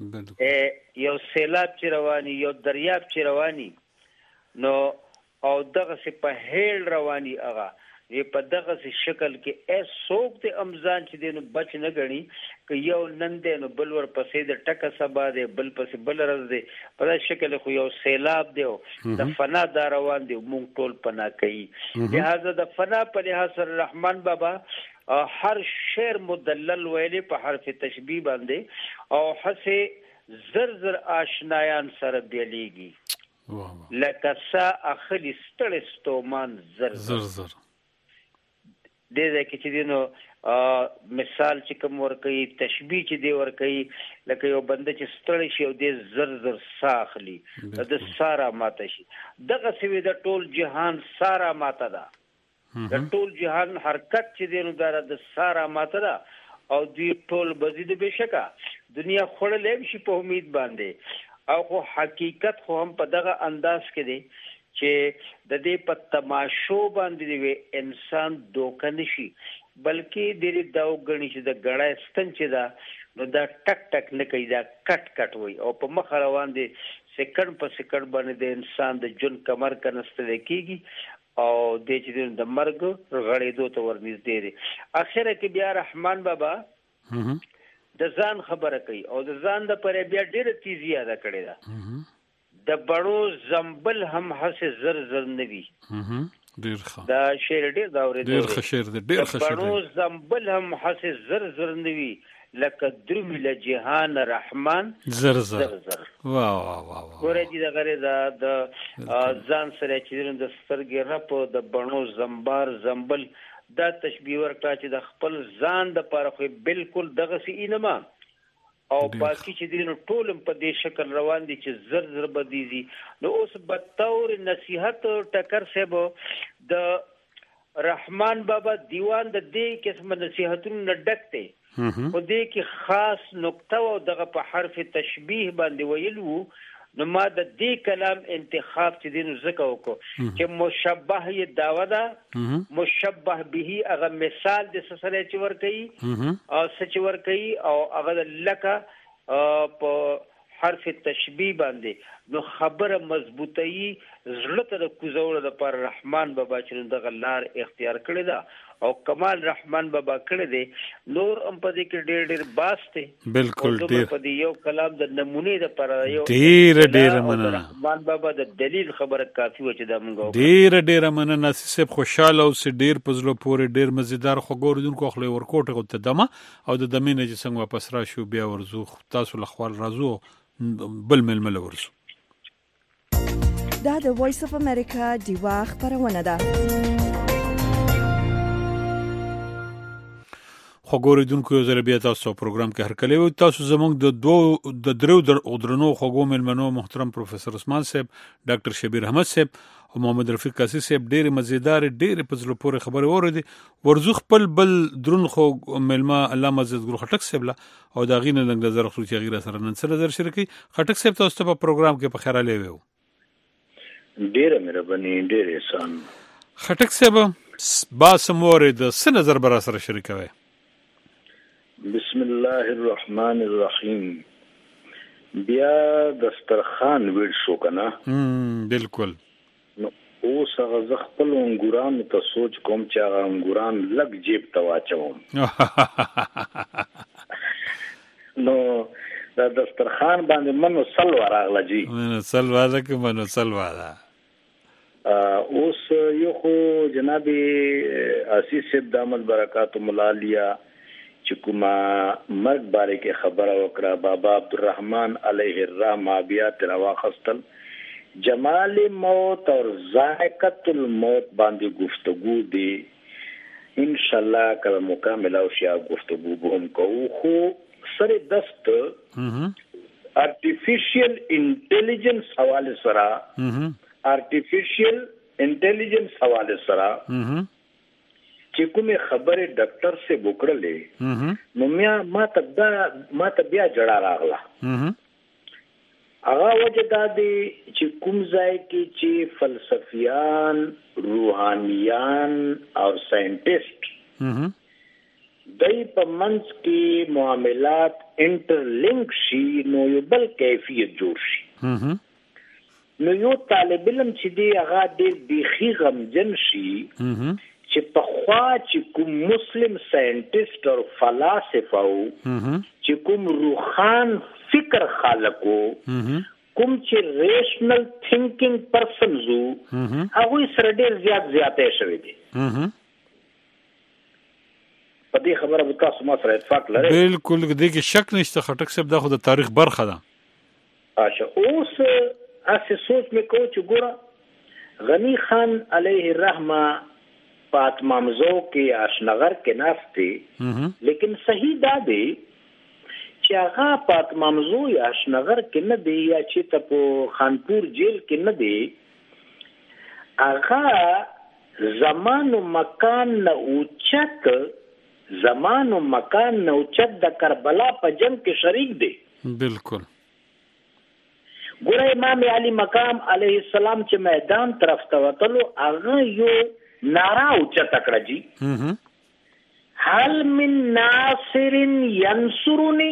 یو سیلاب چې رواني یو دریاب چې رواني نو او دغه څه په هیل رواني هغه یې په دغه څه شکل کې اس سوق ته امزان چې دینو بچ نه غني ک یو نن دینو بل ور پسې د ټکه سبا دی بل پسې بل رز دی په دغه شکل خو یو سیلاب دی د فنا دا روان دی مونږ ټول پنا کوي لہذا د فنا په لحاظ سره رحمان بابا هر شعر مدلل ویلې په حرف تشبیه باندې او حسه زر زر آشنایان سره بیلیږي لکه سا اخلی ستړ ستومان زر زر زر دغه کې چې دینو مثال چې کوم ور کوي تشبیه چې دی ور کوي لکه یو بنده چې ستړی شي او د زر زر ساخلی د سارا ماته شي دغه سوي د ټول جهان سارا ماته ده د ټول جهان حرکت چې دینو دره د سارا ماته ده او دی ټول بزید بشکا دنیا خړلې شي په امید باندې او خو حقیقت خو هم په دغه انداز کې دی چې د دې په تماشو باندې دی انسان دوکه نشي بلکې د دې داوګنی چې د غړای ستن چې دا نو دا ټک ټک نه کوي دا کټ کټ وي او په مخ روان دي سکند په سکند باندې د انسان د جون کمر کنستل کیږي او د چې د مرګ غړې دوه ته ورنږدې دي. اخره کې بیا رحمان بابا د ځان خبره کوي او د ځان د پر بیا ډیره تیزی ادا کړی دا د بړو زنبل هم حس زر زر نوي ډیر ښه دا شعر ډیر دا ورته ډیر ښه شعر دی ډیر ښه شعر دی بړو زنبل هم حس زر زر نوي لکه درم له جهان رحمان زر زر واه واه واه ګورې دې دغه د ځان سره چې د سترګې رپ د بڼو زمبار زنبل دا تشبیه ورکړه چې د خپل ځان د پاره خو بالکل دغه سی انما او باقي چې دینو ټول په دې شکل روان دي چې زر زر بدیزي نو اوس په تور نصيحت ټکر سبو د رحمان بابا دیوان د دې قسم نصيحتونو ډکته خو دې کې خاص نقطه او دغه په حرف تشبیه باندې ویلو نو ما د دې کلام انتخاب چې دینو زکه وکړو چې مشبه یې داوا ده مشبه به هغه مثال د سره چې ور کوي او سچ ور کوي او هغه لکه په حرف تشبیه باندې نو خبره مضبوطی زړه ته کوزول د پر رحمان بابا چې د غلار اختیار کړی دا او کمال رحمان بابا کړی دی نور هم په دې کې ډېر ډېر باسته بالکل ډېر په دې یو کلام د نمونه د پر یو ډېر ډېر مننه رحمان بابا د دلیل خبره کافی و چې دا موږ ډېر ډېر مننه سیب خوشاله او سي ډېر پزلو پورې ډېر مزیدار خو ګوردونکو خپل ورکوټه غو ته دمه او د دمینه چې څنګه واپس راشو بیا ورزو تاسو لخوال رازو بل ململ ورزو دا د وایس اف امریکا دیوا خبرونه ده خبرېدونکو یو ځل بیا تاسو پروګرام کې هرکلی وي. تاسو زموږ د دوه د درو درنو خوږو مېلمنو محترم پروفیسور عثمان صاحب، ډاکټر شبیر احمد صاحب او محمد رفیق قاصي صاحب ډېر مزیدار ډېر په زړه پورې خبرې اورېدې. ورزو خپل بل درون خو مېلمه علامه عزتګل خټک صاحب له او د هغې نه لږ نظر اخلو چې هغې را سره نن څه نظر شریکوي. خټک صاحب تاسو ته په پروګرام کې په خیر راغلی وو. ډېره مهرباني، ډېر احسان. خټک صاحب باسم اورېده، څه نظر به را سره شریکوئ؟ بسم الله الرحمن الرحیم. بیا دسترخوان ویل شو کنه. بالکل. نو اوس هغه زه خپل انګورانو ته سوچ کوم چې هغه انګوران لږ جیب ته واچوم. نو دا دسترخوان باندې منو سلوا راغله جی. منو سلوا ده که منو سلوا ده. اوس یو خو جناب عزیز صاحب دامت برکاتهم العالیه چې کومه مرګ باره کې خبره وکړه، بابا عبدالرحمن علیه الرحمه بیا تر واخستل جمال موت اور ذائقۃ الموت باندې گفتگو دی. ان شاء الله کله مکمل او شیا گفتگو به هم کوو. خو سره دست آرټیفیشل انټيليجنس حواله سره آرټیفیشل انټيليجنس حواله سره چې کومه خبره ډاکټر سے وکړلې نو میا ما ته دا ما ته بیا جړه راغله. هغه وجه دا دی چې کوم ځای کې چې فلسفیان، روحانیان او ساينټیسټ دای په منځ کې معاملات انټرلینک شي نو یو بل کیفیت جوړ شي. نو یو طالب علم چې دی هغه ډېر بیخي غمجن شي چې په خوا چې کوم مسلم ساينټیسټ او فلسفه او چې کوم روحان فکر خالقو کوم چې ریشنل تھینکینګ پرسنز وو هغه سره ډېر زیات زیاتې شوی دي. په دې خبره به تاسو ما سره اتفاق لرئ؟ بالکل دې کې شک نشته. خټک صاحب دا خو د تاریخ برخه ده. اچھا اوس اسه سوچ مې کو چې ګوره غنی خان علیه الرحمه پاتمامزو کې آشنغر کې ناشته، لیکن صحیح دا دی چې هغه پاتمامزو یا آشنغر کې نه دی یا چې ته په خانپور جیل کې نه دی. هغه زمان و مکان نه اوچت زمان و مکان نه اوچت د کربلا په جنگ کې شریک دی. بالکل. ګوره امام علی مقام علیه السلام چې میدان طرف ته وتلو هغه یو نارا اوچت کړه جی. هل من ناصر ینصرنی.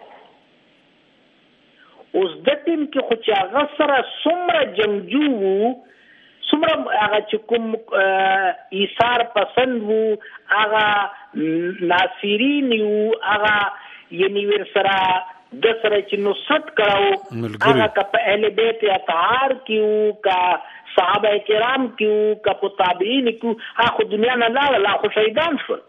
اوس د ټیم کې خو چې هغه سره څومره جنگجو وو، څومره هغه چې کوم ایثار پسند وو، هغه ناصرین وو، هغه یعنی ور سره د سره چې نصرت کړو، هغه که په اهل بیت اطهار کیو کا صحابه کرام کیو کا په تابعین کیو، هغه دنیا نه لاړه، خو شهیدان شول.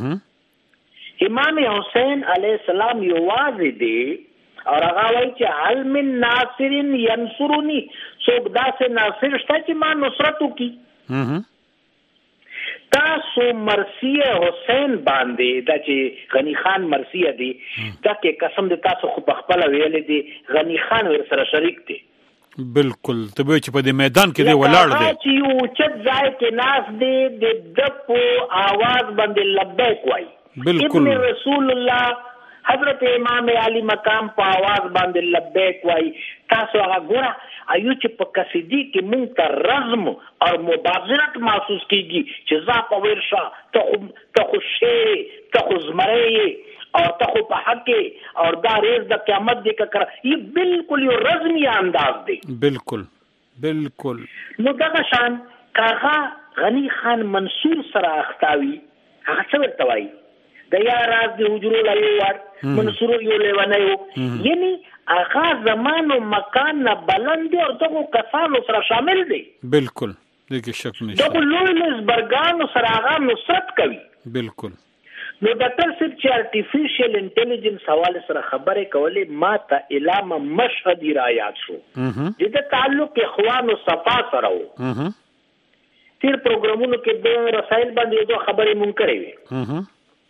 امام حسین علیه السلام یوازې دی او هغه وایي چې هل من ناصر ینصرنی، څوک داسې ناصر شته چې ما نصرت وکړي. تاسو مرثیه حسین باندې دا چې غنی خان مرثیه دی دا کې قسم دې تاسو خو په خپل ویلې دی غنی خان ور سره شریک دی. بالکل. ته به چې په دې میدان کې دی ولاړ دی چې یو چت ځای کې ناس دی د دپو आवाज باندې لبیک وای. بالکل. ابن رسول الله حضرت امام علی مقام په आवाज باندې لبیک وای. تاسو هغه ګوره ایو چې په قصیدی کې مونږ ته رزم او مبازرت محسوس کیږي چې ځا په ورشه ته ته خو شی ته خو زمری او ته خو په حق او دا ریز د قیامت دی کړه. یہ بالکل یو رزمی انداز دی. بالکل بالکل. نو دا شان کاغه غنی خان منصور سره اختاوی هغه څه ورته وایي د یا راز دی حجرو لای ور منصور یو لیوانه یو، یعنی هغه زمان و مکان نه بلند او دغه کسانو سره شامل دی. بالکل دغه شک نشته. دغه لوی لزبرګانو سره هغه نصرت کوي. بالکل. نو ډاکټر صاحب چې آرټیفیشل انټيليجنس حواله سره خبرې کولې ما ته علامه مشهدی را یاد شو چې د تعلق اخوان او صفا سره وو. تیر پروګرامونو کې د رسائل باندې دوه خبرې مونږ کړې وې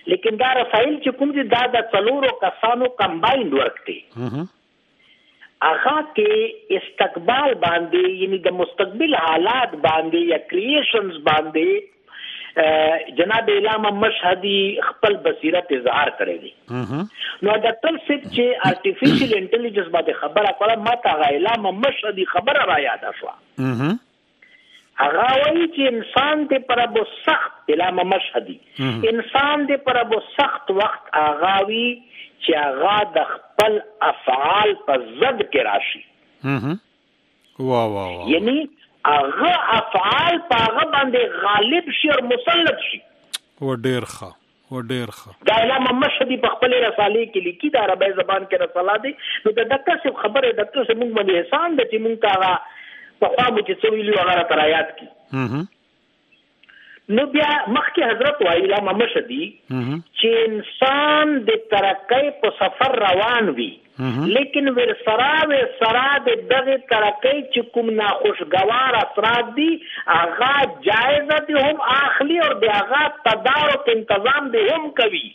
لیکن دا رسایل چې کوم دي دا د څلورو کسانو کمباینډ ورک دی. هغه کې استقبال باندې یعنی د مستقبل حالات باندې یا کریشنز باندې جناب علامه مشهدی خپل بصیرت اظهار کړی دی. نو د ټول څه چې ارتفیشل انټيليجنس باندې خبره کوله ما ته علامه مشهدی خبره را یاد شوه. هغه وایي چې انسان دې پر ابو سخت علامه مشهدی انسان دې پر ابو سخت وخت هغه وی چې هغه د خپل افعال په ضد کې راشي. وا وا وا یعنی هغه افعال په هغه باندې غالب شي او مسلط شي. و ډیر ښه و ډیر ښه دا علامه مشهدی په خپل رسالې کې لیکي دا عربی زبان کې رساله دي. نو د دغه څه خبره د تاسو موږ باندې احسان د چې موږ هغه په خوا مو چې څو ویلو هغه تر آیات کی. نو بیا مخکې حضرت وایي علامه مشهدی چې انسان د ترقۍ په سفر روان وي لیکن ورسره ورسره د دغه ترقۍ چې کوم ناخوشګوار اثرات دي هغه جایزه دي هم اخلي او د هغه تدارک تنظیم دي هم کوي.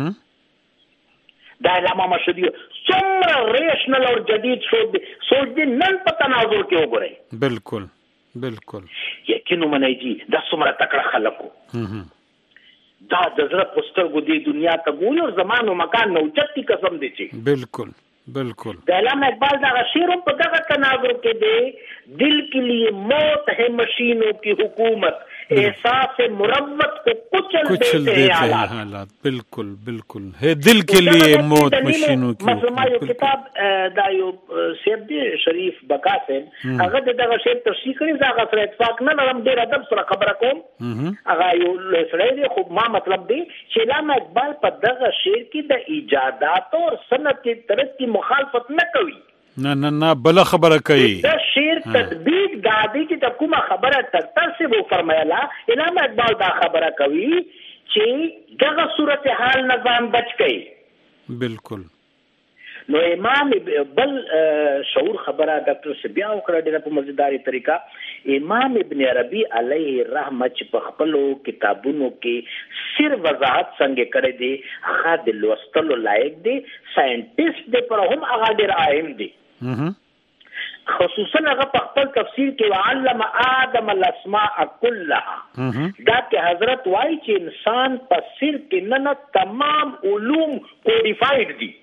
دا علامه مشهدی څومره ریشنل او جدید سوچ دی سوچ دی نن په تناظر کې وګورئ. بالکل بالکل یقینو منئ جی دا څومره تکړه خلکو دا د زړه پسترګو دی دنیا ته ګوري او زمان او مکان نو چتی قسم دی چې بالکل بالکل د علامه اقبال دا شعر په دغه تناظر کې دی دل کے لیے موت ہے مشینوں کی حکومت احساس مروت کو کچل دیتے ہیں حالات. بالکل بالکل ہے دل کے لیے موت مشینوں کی مثلا یو کتاب دا یو سید دی شریف بقا صاحب هغه دغه شعر تفسیر کړی دا هغه اتفاق نه لرم ډیر ادب سره خبره کوم هغه یو لسړی خو ما مطلب دی چې علامه اقبال په دغه شعر کې د ایجادات او صنعت ترقی مخالفت نه کوي. نه نه نه بل خبره کوي. دا شعر تطبیق دادی چې د کومه خبره تکتر سے وو فرمایلا علامه اقبال دا خبره کوي چې دغه صورتحال نظام بچ گئی. بالکل. نو امام بل شعور خبره ډاکټر سے بیا وکړه ډېر په مزیداری طریقه. امام ابن عربی علیه الرحمه چې په خپل کتابونو کې سر وضاحت څنګه کړی دی هغه د لوستلو لایق دی. ساينټیست دی پر هم هغه ډېر اهم دی. خصوصا هغه په خپل تفسیر کې وعلم آدم الاسماء كلها دا کې حضرت وایي چې انسان په سر کې نه تمام علوم کوډیفاید دي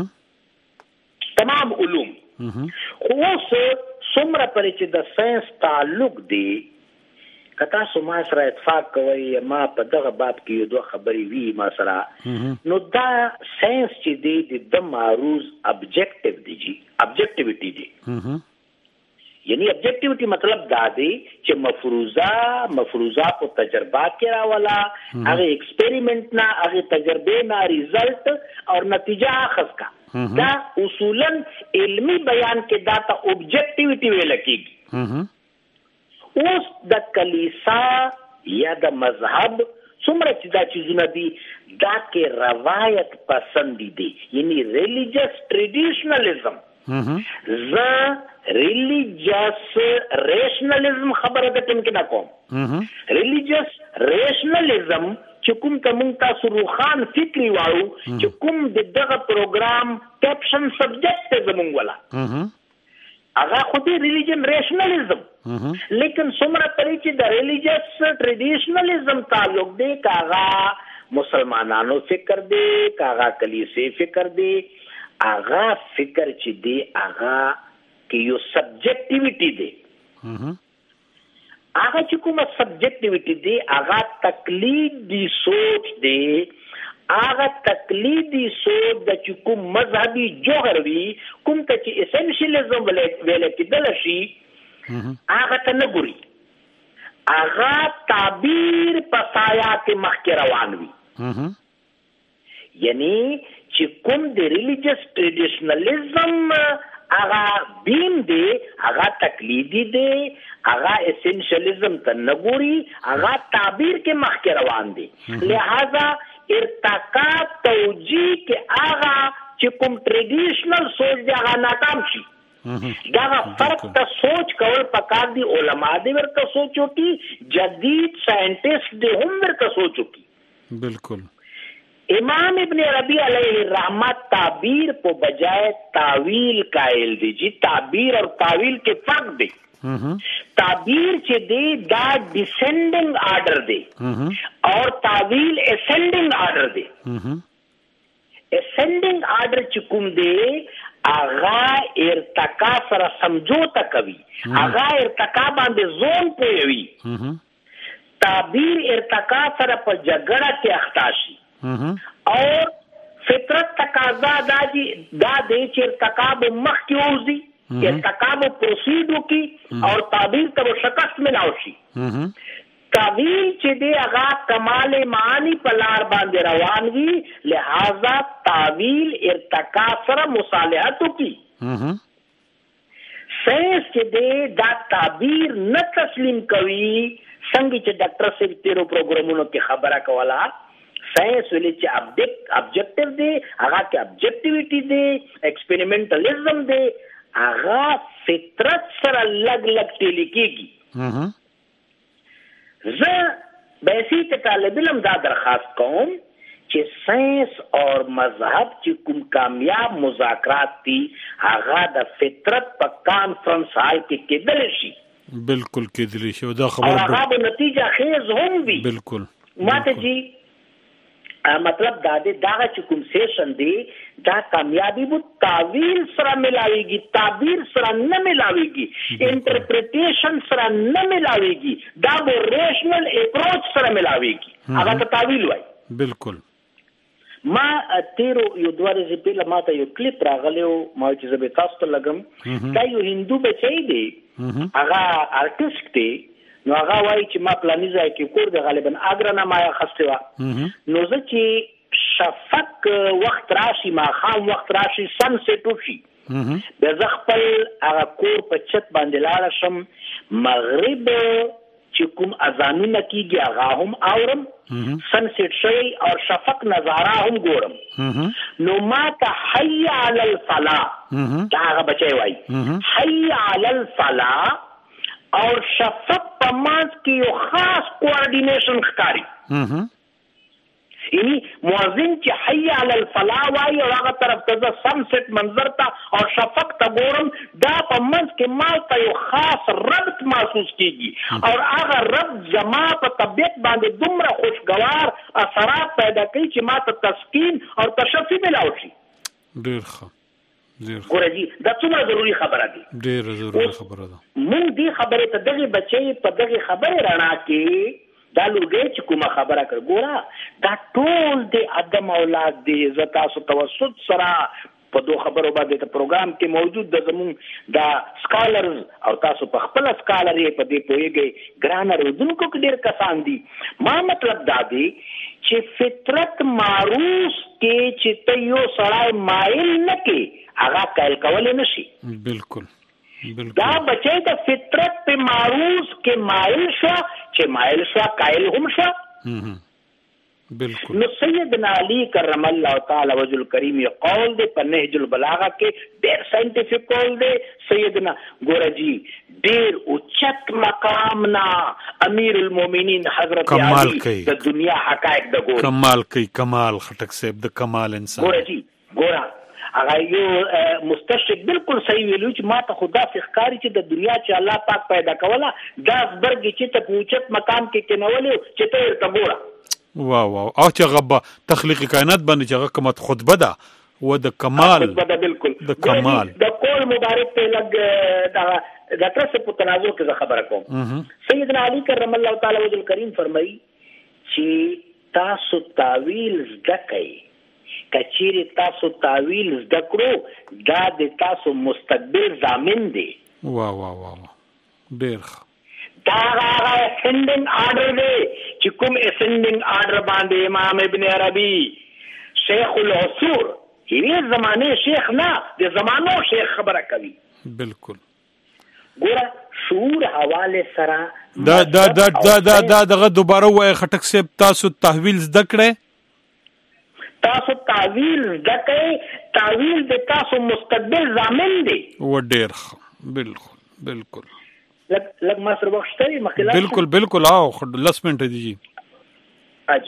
تمام علوم خو څومره پرې چې د ساينس تعلق دی کتا سو ما سره اتفاق کوي ما په دغه باب کې یو دوه خبرې وی ما سره نو دا ساينس چې دی د معروض ابجیکټیو دی جی ابجیکټیویټي دی یعنی ابجیکټیویټي مطلب دا دی چې مفروضه مفروضه په تجربات کې راولا هغه ایکسپریمنٹ نه هغه تجربه نه ریزلټ او نتیجه اخذ کا دا اصولا علمی بیان کې دا ته ابجیکټیویټي ویل کېږي. اوس د کلیسا یا د مذهب څومره چې دا چیزونه دي دا کې روایت پسند دي یعنی ریلیجیس ټریډیشنلیزم ز ریلیجیس ریشنلیزم خبره ده ټیم کې نه کوم. ریلیجیس ریشنلیزم چې کوم ته مونږ تاسو روخان فکری وایو چې کوم د دغه پروګرام کیپشن سبجیکټ زمونږ ولا هغه خو دې ریلیجن ریشنلیزم لیکن څومره پرې چې د ریلیجیس ټریډیشنلیزم تعلق دی کاغه مسلمانانو فکر دی کاغه کلیسې فکر دی هغه فکر چې دی هغه کې یو سبجیکټیویټي دی هغه چې کومه سبجیکټیویټي دی هغه تقلیدي سوچ دی هغه تقلیدي سوچ د چې کوم مذهبي جوهر وي کوم ته چې اسنشلیزم ویل کېدل شي هغه ته نه ګوري هغه تعبیر په سایات مخکې روان وي یعنی چې کوم د ریلیجیس ټریډیشنلیزم هغه بیم دی هغه تقلیدي دی هغه اسنشلیزم ته نه ګوري هغه تعبیر کې مخکې روان دی لہذا ارتقا توجیه کې هغه چې کوم ټریډیشنل سوچ دی هغه ناکام شي دا فرق ته سوچ کول پکار دی علما دی ورته سوچو کی جدید ساينټیسټ دی هم ورته سوچو کی بالکل امام ابن عربی علیہ الرحمہ تعبیر کو بجائے تعویل قائل دی جی تعبیر اور تعویل کے فرق دے تعبیر چ دے دا ڈسینڈنگ آرڈر دے اور تعویل اسینڈنگ آرڈر دے اسینڈنگ آرڈر چکم دے آغا ارتقا سره سمجھوتا کوي آغا ارتقا باندې زون پوي تعبیر ارتقا سره په جګړه کې اختاشي اور فطرت تقاضا دا دی دا دې چې ارتقا به مخ کې وځي ارتقا به پروسیډ وکي اور تعبیر ته شکست ملاوي شي تعویل چې دی هغه کمال معانی په لار باندې روان وي لہذا تعویل ارتقا سره مصالحت وکي سائنس چې دی دا تعبیر نه تسلیم کوي څنګه چې ډاکټر صاحب تیرو پروګرامونو کې خبره کوله سائنس ولې چې ابجیکټ ابجیکټیو دی هغه کې ابجیکټیویټی دی ایکسپریمنټالیزم دی هغه فطرت سره لګ لګ ټیلی کېږي زه بیسی ته طالب علم دا درخواست کوم چې ساينس اور مذهب چې کوم کامیاب مذاکرات دي هغه د فطرت په کانفرنس حال کې کېدل شي بالکل کېدل شي دا خبره هغه به نتیجه خیز هم وي بالکل ماته جی مطلب دا دې دا چې کوم سیشن دی دا کامیابی بو تعویل سره ملاويږي تعبیر سره نه ملاويږي انټرپریټیشن سره نه ملاويږي دا به ریشنل اپروچ سره ملاويږي هغه ته تعویل وای بالکل ما تیرو یو دوه ورځې پهله ماته یو کلیپ راغلیو ما چې زه به تاسو ته لګم دا یو هندو بچی دی هغه آرټیست دی نو هغه وایي چې ما پلاني ځای کې کور دی غالبا اګره نه ما اخیستې وه نو زه چې شفق وخت راشي ماښام وخت راشي سن سیټ وشي بیا زه خپل هغه کور په چت باندې لاړه شم مغرب چې کوم اذانونه کېږي هغه هم اورم سن سیټ شوی او شفق نظاره هم ګورم نو ما ته حی علی الفلاح دا هغه بچی وایي حی علی الفلاح اور شفق په منځ کې یو خاص کوارډینیشن ښکاري یعنی مؤذن چې حی علی الفلاح وایي او هغه طرف ته زه سن سیټ منظر ته او شفق ته ګورم دا په منځ کې ما ته یو خاص ربط محسوس کېږي او هغه ربط زما په طبیعت باندې دومره خوشګوار اثرات پیدا کوي چې ما ته تسکین او تشفی ملاو شي ډېر ښه ګوره جی دا څومره ضروري خبره ده ډېره ضروري خبره ده مونږ دې خبرې ته دغه بچي په دغه خبره رڼا کې دا لوګي چې کومه خبره کړ ګوره دا ټول د ادم اولاد دی ز تاسو توسط سره په دوه خبرو باندې ته پروګرام کې موجود د زمون دا سکالرز او تاسو په خپل سکالر یې په دې پوهیږئ ګرانر ودونکو کې ډېر کسان دي ما مطلب دا دی چې فطرت معروف کې چې ته یو سړی مایل نه کې هغه کایل کولای نشي بالکل بالکل دا بچی د فطرت په معروف کې مایل شو چې مایل شو کایل هم شو بالکل نو سیدنا علی کرم الله تعالی وجه الکریم یو قول دی په نهج البلاغه کې ډېر ساينټیفیک قول دی سیدنا ګورجی ډېر اوچت مقام نا امیر المؤمنین حضرت علی د دنیا حقایق د ګور کمال کوي کمال خټک صاحب د کمال انسان ګورجی ګورا هغه یو مستشرق بالکل صحیح ویلو چې ما ته خدا فخکاری چې د دنیا چې الله پاک پیدا کوله دا زبرګ چې ته پوچت مقام کې کېنولې چې ته ورته ګوره واو واو او چې غبا تخلیق کائنات باندې چې کومه خطبه ده و د کمال خطبه بالکل د کمال د کول مبارک ته لګ دا د تر څه په تناظر کې خبره کوم سیدنا علی کرم الله تعالی وجه الکریم فرمایي چې تاسو تعویل زکای کچيري تاسو تعویل زده کړو دا د تاسو مستقبل ضامن دی واه واه واه ډېر دا هغه اسندنګ آرډر دی چې کوم اسندنګ آرډر باندې امام ابن عربي شیخ العصور هیڅ زمانه شیخ نه د زمانو شیخ خبره کوي بالکل ګوره شعور حواله سره دا دا دا دا دا دغه دوباره وای خټک صاحب تاسو تحویل زده کړئ تاسو تعویل زکه تعویل د تاسو مستقبل ضامن دی و ډیر بالکل بالکل لګ لګ ما سره وخت دی مخکې بالکل بالکل او لس منټه دی جی اجي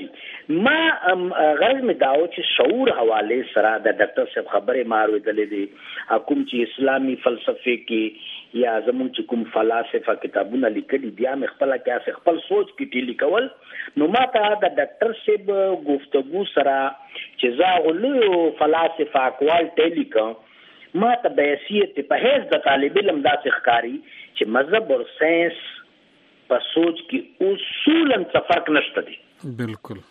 ما غرض می داو چې شعور حواله سره د ډاکټر صاحب خبره مارو دلې دي حکومت چې اسلامي فلسفه کې یا زمون چې کوم فلسفه کتابونه لیکلي دي هم خپل کې خپل سوچ کې ټی لیکول نو ما ته د ډاکټر صاحب گفتگو سره چې زاغلو فلسفه اقوال ټی لیکم ما ته د حیثیت په هیڅ د طالب علم داسې ښکاری چې مذهب او ساينس په سوچ کې اصولاً څه فرق نشته دي. بالکل.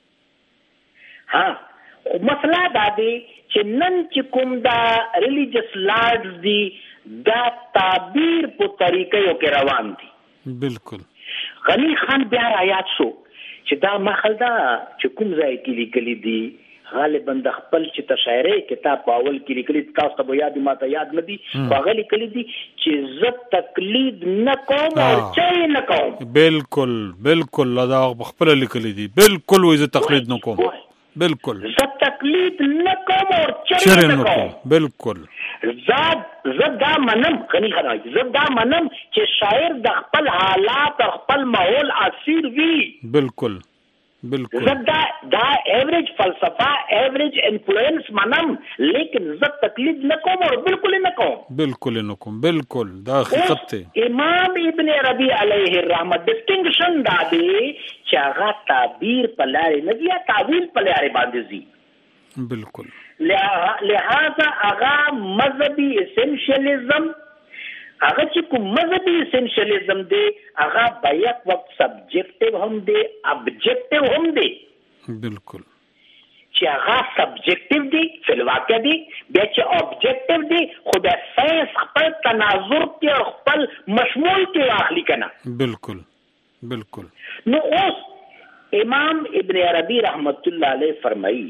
ها مسله دا دی چې نن چې کوم دا ریلیجیس لارډز دي دا تعبیر په طریقې یو کې روان دي. بالکل. غنی خان بیا آیات شو چې دا مخل دا چې کوم ځای کې لیکلي دي غالبا د خپل چې تشایری کتاب په اول کې لیکلي تاسو ته یاد ماته یاد نه دي هغه لیکلي دي چې زه تقلید نه کوم او چې نه کوم. بالکل بالکل دا خپل لیکلي دي بالکل وې زه تقلید نه کوم. بالکل. زه تقلید نه کوم او چې نه کوم. بالکل. زه زه دا منم غنی خان زه دا منم چې شاعر د خپل حالات او خپل ماحول اسیر وي. بالکل. بالکل. زه دا دا ایوریج فلسفه ایوریج انفلوئنس منم لیکن زه تقلید نه کوم او بالکل نه کوم. بالکل نه کوم. بالکل دا حقیقت دی. امام ابن عربی علیه الرحمه ډسټینګشن دا دی چې هغه تعبیر په لارې نه دی تعویل په لارې باندې زی. بالکل. لہذا هغه مذهبي اسنشلیزم هغه چې کوم مذهبي اسنشلیزم دی هغه په یک وخت سبجیکټیو هم دی ابجیکټیو هم دی. بالکل. چې هغه سبجیکټیو دی فل واقع دی بیا چې ابجیکټیو دی خو د ساينس خپل تناظر کې او خپل مشمول کې واخلي کنه. بالکل. بالکل. نو اوس امام ابن عربی رحمت الله علیه فرمایي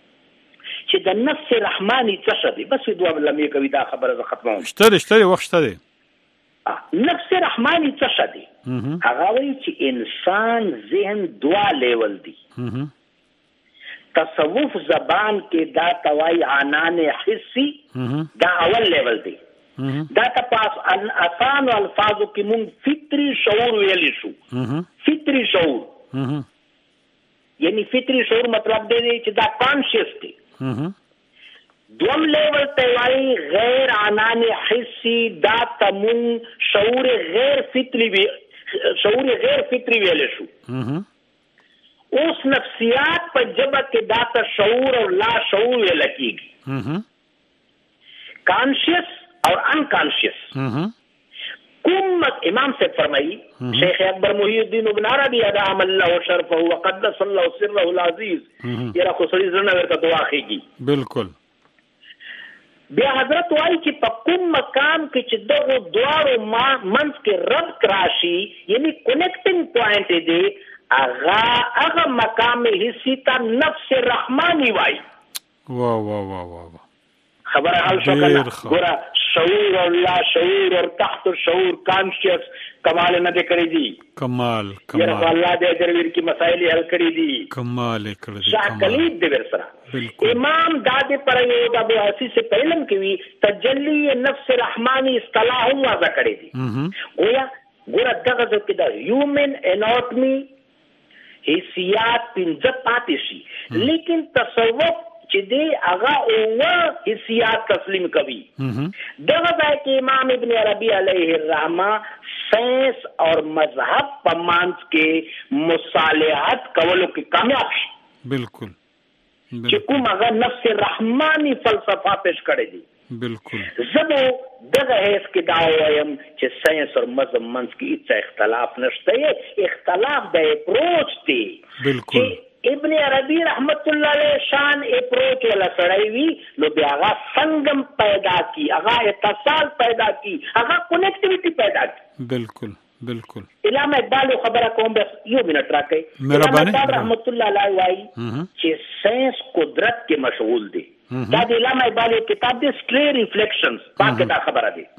چې د نفس رحمانی څه شته بس دوه لمې کوي دا خبره ز ختمه شته شته وخت شته نفس رحمانی څه شته هغه وایي چې انسان ذهن دوا لیول دي. تصوف زبان کې دا توای عنان حسی دا اول لیول دی. دا تاسو آسان الفاظو کې مونږ فطری شعور ویلی شو. فطری شعور یعنی فطری شعور مطلب دی چې دا کانشیس دی. دوم لیول تیوائی غیر عنان حسی دا تمون شعور غیر فطری وی شعور غیر فطری ویلے شو. اس نفسیات پر جبہ کے داتا شعور اور لا شعور ویلے کی گی کانشیس اور انکانشیس. کمت امام سے فرمائی شیخ اکبر محی الدین ابن عربی ادام اللہ شرفہ وقدس اللہ سرہ العزیز یہ رکھو سڑی زرنور کا دعا خیگی. بالکل. بیا حضرت وائی چې په کوم مقام کې چې دغه دوارو منځ کې ربط راشي یعنی کنیکټینګ پوینټ دی هغه هغه مقام حسی ته نفس رحمانی وای. واه واه واه واه خبره حل شو کنه ګوره شعور اور لا شعور اور تحت الشعور کانشیس کمال نه دې کړی دي. کمال کمال یا الله دې اجر کی مسائل حل کړی دي. کمال کړی دي. شاه کلید دې ور سره. امام دادے پر یو د ابو حسی سے پہلم کی وی تجلی نفس رحمانی اصطلاح هم واضح کړی دي. گویا ګوره دغه ځکه دا هیومن اناټمی حیثیت پنځه پاتې شي لیکن تصوف چې دی هغه او حیثیت تسلیم کوي. دغه ځای کې امام ابن عربی علیه الرحمه ساينس اور مذهب په مانس کې مصالحت کولو کې کامیاب شي. بالکل. چې کوم هغه نفس رحمانی فلسفه پیش کړی دی. بالکل. زبو دغه هیڅ کې دا وایم چې ساينس اور مذهب منځ کې هیڅ اختلاف نشته اختلاف د اپروچ دی. بالکل. ابن عربی رحمت الله علیه شان اپروچ ولا سړی وی نو بیا هغه سنگم پیدا کی هغه اتصال پیدا کی هغه کنیکټیویټی پیدا کی. بالکل بالکل. علامه اقبال خبره کوم بس یو منټ راکې علامه رحمت الله علیه وای چې ساينس قدرت کې مشغول دی. دا د علامه اقبال کتاب دی سټری ریفلیکشنز پاکه دا خبره دی.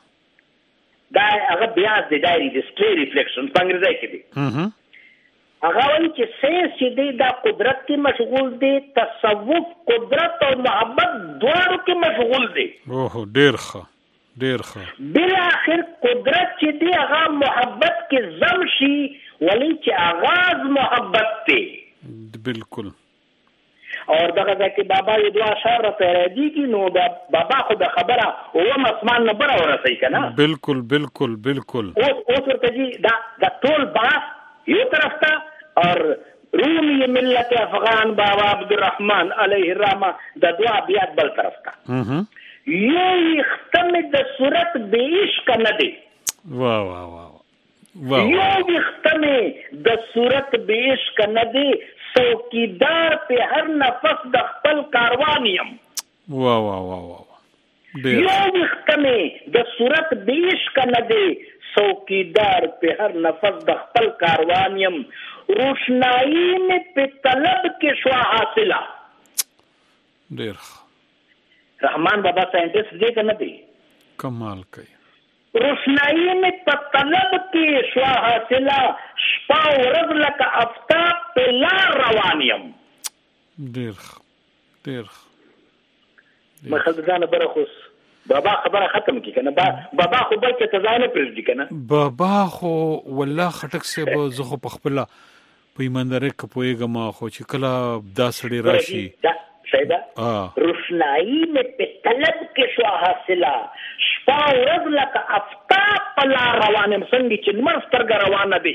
دا هغه بیا د ډایری د سټری ریفلیکشنز په انګریزي کې دی. هغه وایي چې ساينس چې دی دا قدرت کې مشغول دی تصوف قدرت او محبت دواړو کې مشغول دی. اوه ډیر ښه ډیر ښه. بل اخر قدرت چې دی هغه محبت کې زم شي ولی چې آغاز محبت دی. بالکل. اور دغه ځکه بابا یو دوا اشاره پیدا دي کی نو بابا خو د خبره او مسمان نه بره ورسې کنه. بالکل بالکل بالکل. او او ورته جی دا د ټول باس یو طرف ته اور رومي ملت افغان بابا عبدالرحمن علیه الرحمه د دوا بیا بل طرف ته یو ختم د صورت به عشق نه دی. واه واه واه. یو ختم د صورت به عشق نه دی. څوکیدار په هر نفس د خپل کاروان یم. واه واه واه واه. یو ختمه د صورت به عشق نه دی. څوکیدار په هر نفس د خپل کاروان یم. روشنائی میں په طلب کې شوا حاصله. ډیر رحمان بابا ساينټیست دی کنه دی. کمال کوي. روشنائی میں په طلب کې شوا حاصله. شپه ورځ لکه آفتاب په لار روان یم. ډیر ډیر. مخه ځان برخص بابا خبره ختم کی کنه. بابا خو بل څه ځان پرې دی کنه. بابا خو والله خټک سے به زه خو پخپله په ایمانداري کپويګه ما خو چې کله دا سړی راشي سیدا روشنائی میں په طلب کې شو حاصله. شپه ورځ لکه آفتاب په لار روان یم. څنګه چې لمر سترګه روانه دی.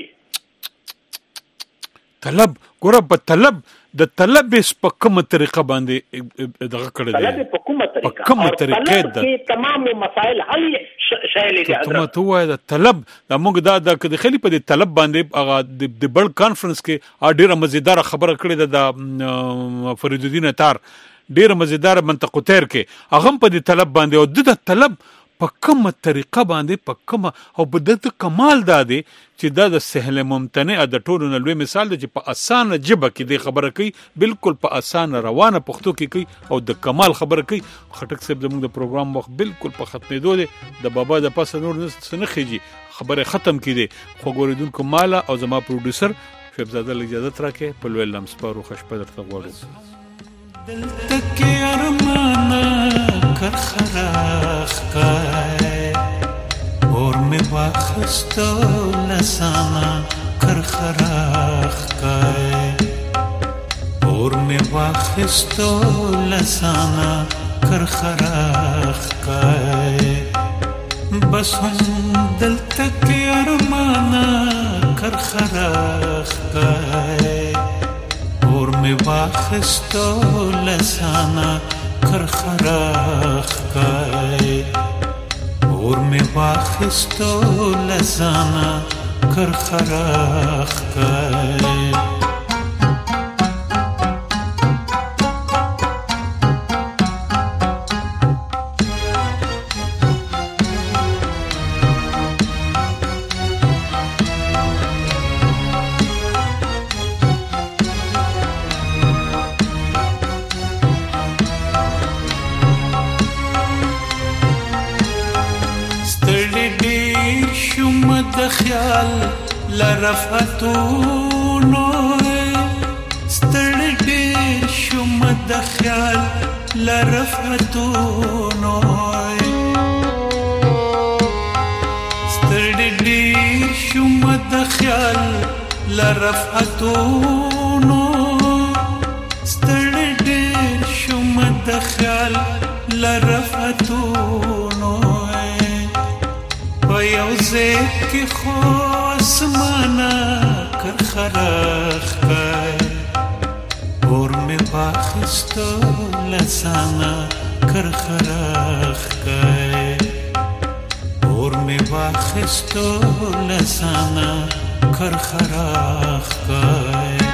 طلب ګوره په طلب د طلب په کومه طریقه باندې دغه کړی دی. طلب په کومه طریقه په کومه طریقه د تمام مسائل حل شایل دي. ته ته وای د طلب د موږ دا د خلی په د طلب باندې هغه د بل کانفرنس کې ډیره مزیدار خبره کړې ده د فرید الدین اتار. ډیره مزیدار منطقه تیر کې هغه په د طلب باندې او د طلب په کومه طریقه باندې په کومه او په دغه کمال دادي چې دا د سهل ممتنع د ټولو نه لوی مثال دی چې په اسانه جبه کې د خبره کوي. بالکل په اسانه روانه پښتو کې کوي او د کمال خبره کوي. خټک صاحب زموږ د پروګرام وخت بالکل په ختمېدو دی. د بابا د پاسه نور نه خېږي خبره ختم کړي. خو ګوریدونکو مالا او زما پروډوسر شهبزاده اجازه تراکه په لوی لمسپارو خشپه درته غواړم. دل تک ارمانا کر خراخ کای اور میں واخستو لسانا کر خراخ کای اور میں واخستو لسانا کر خراخ کای بس ہم دل تک ارمانا کر خراخ کای اور میں واخستو لسانا کر خراخ کای اور میں واخستو لسانا کر خراخ کای. خیال لرفتونو ستړي ډېر شوم د خیال لرفتونو ستړي ډېر شوم د خیال لرفتونو ستړي ډېر شوم د خیال لرفتونو یوزه کی خو اسمانا کر خراخ کای اور میں واخستو لسانا کر خراخ کای اور میں واخستو لسانا کر خراخ کای.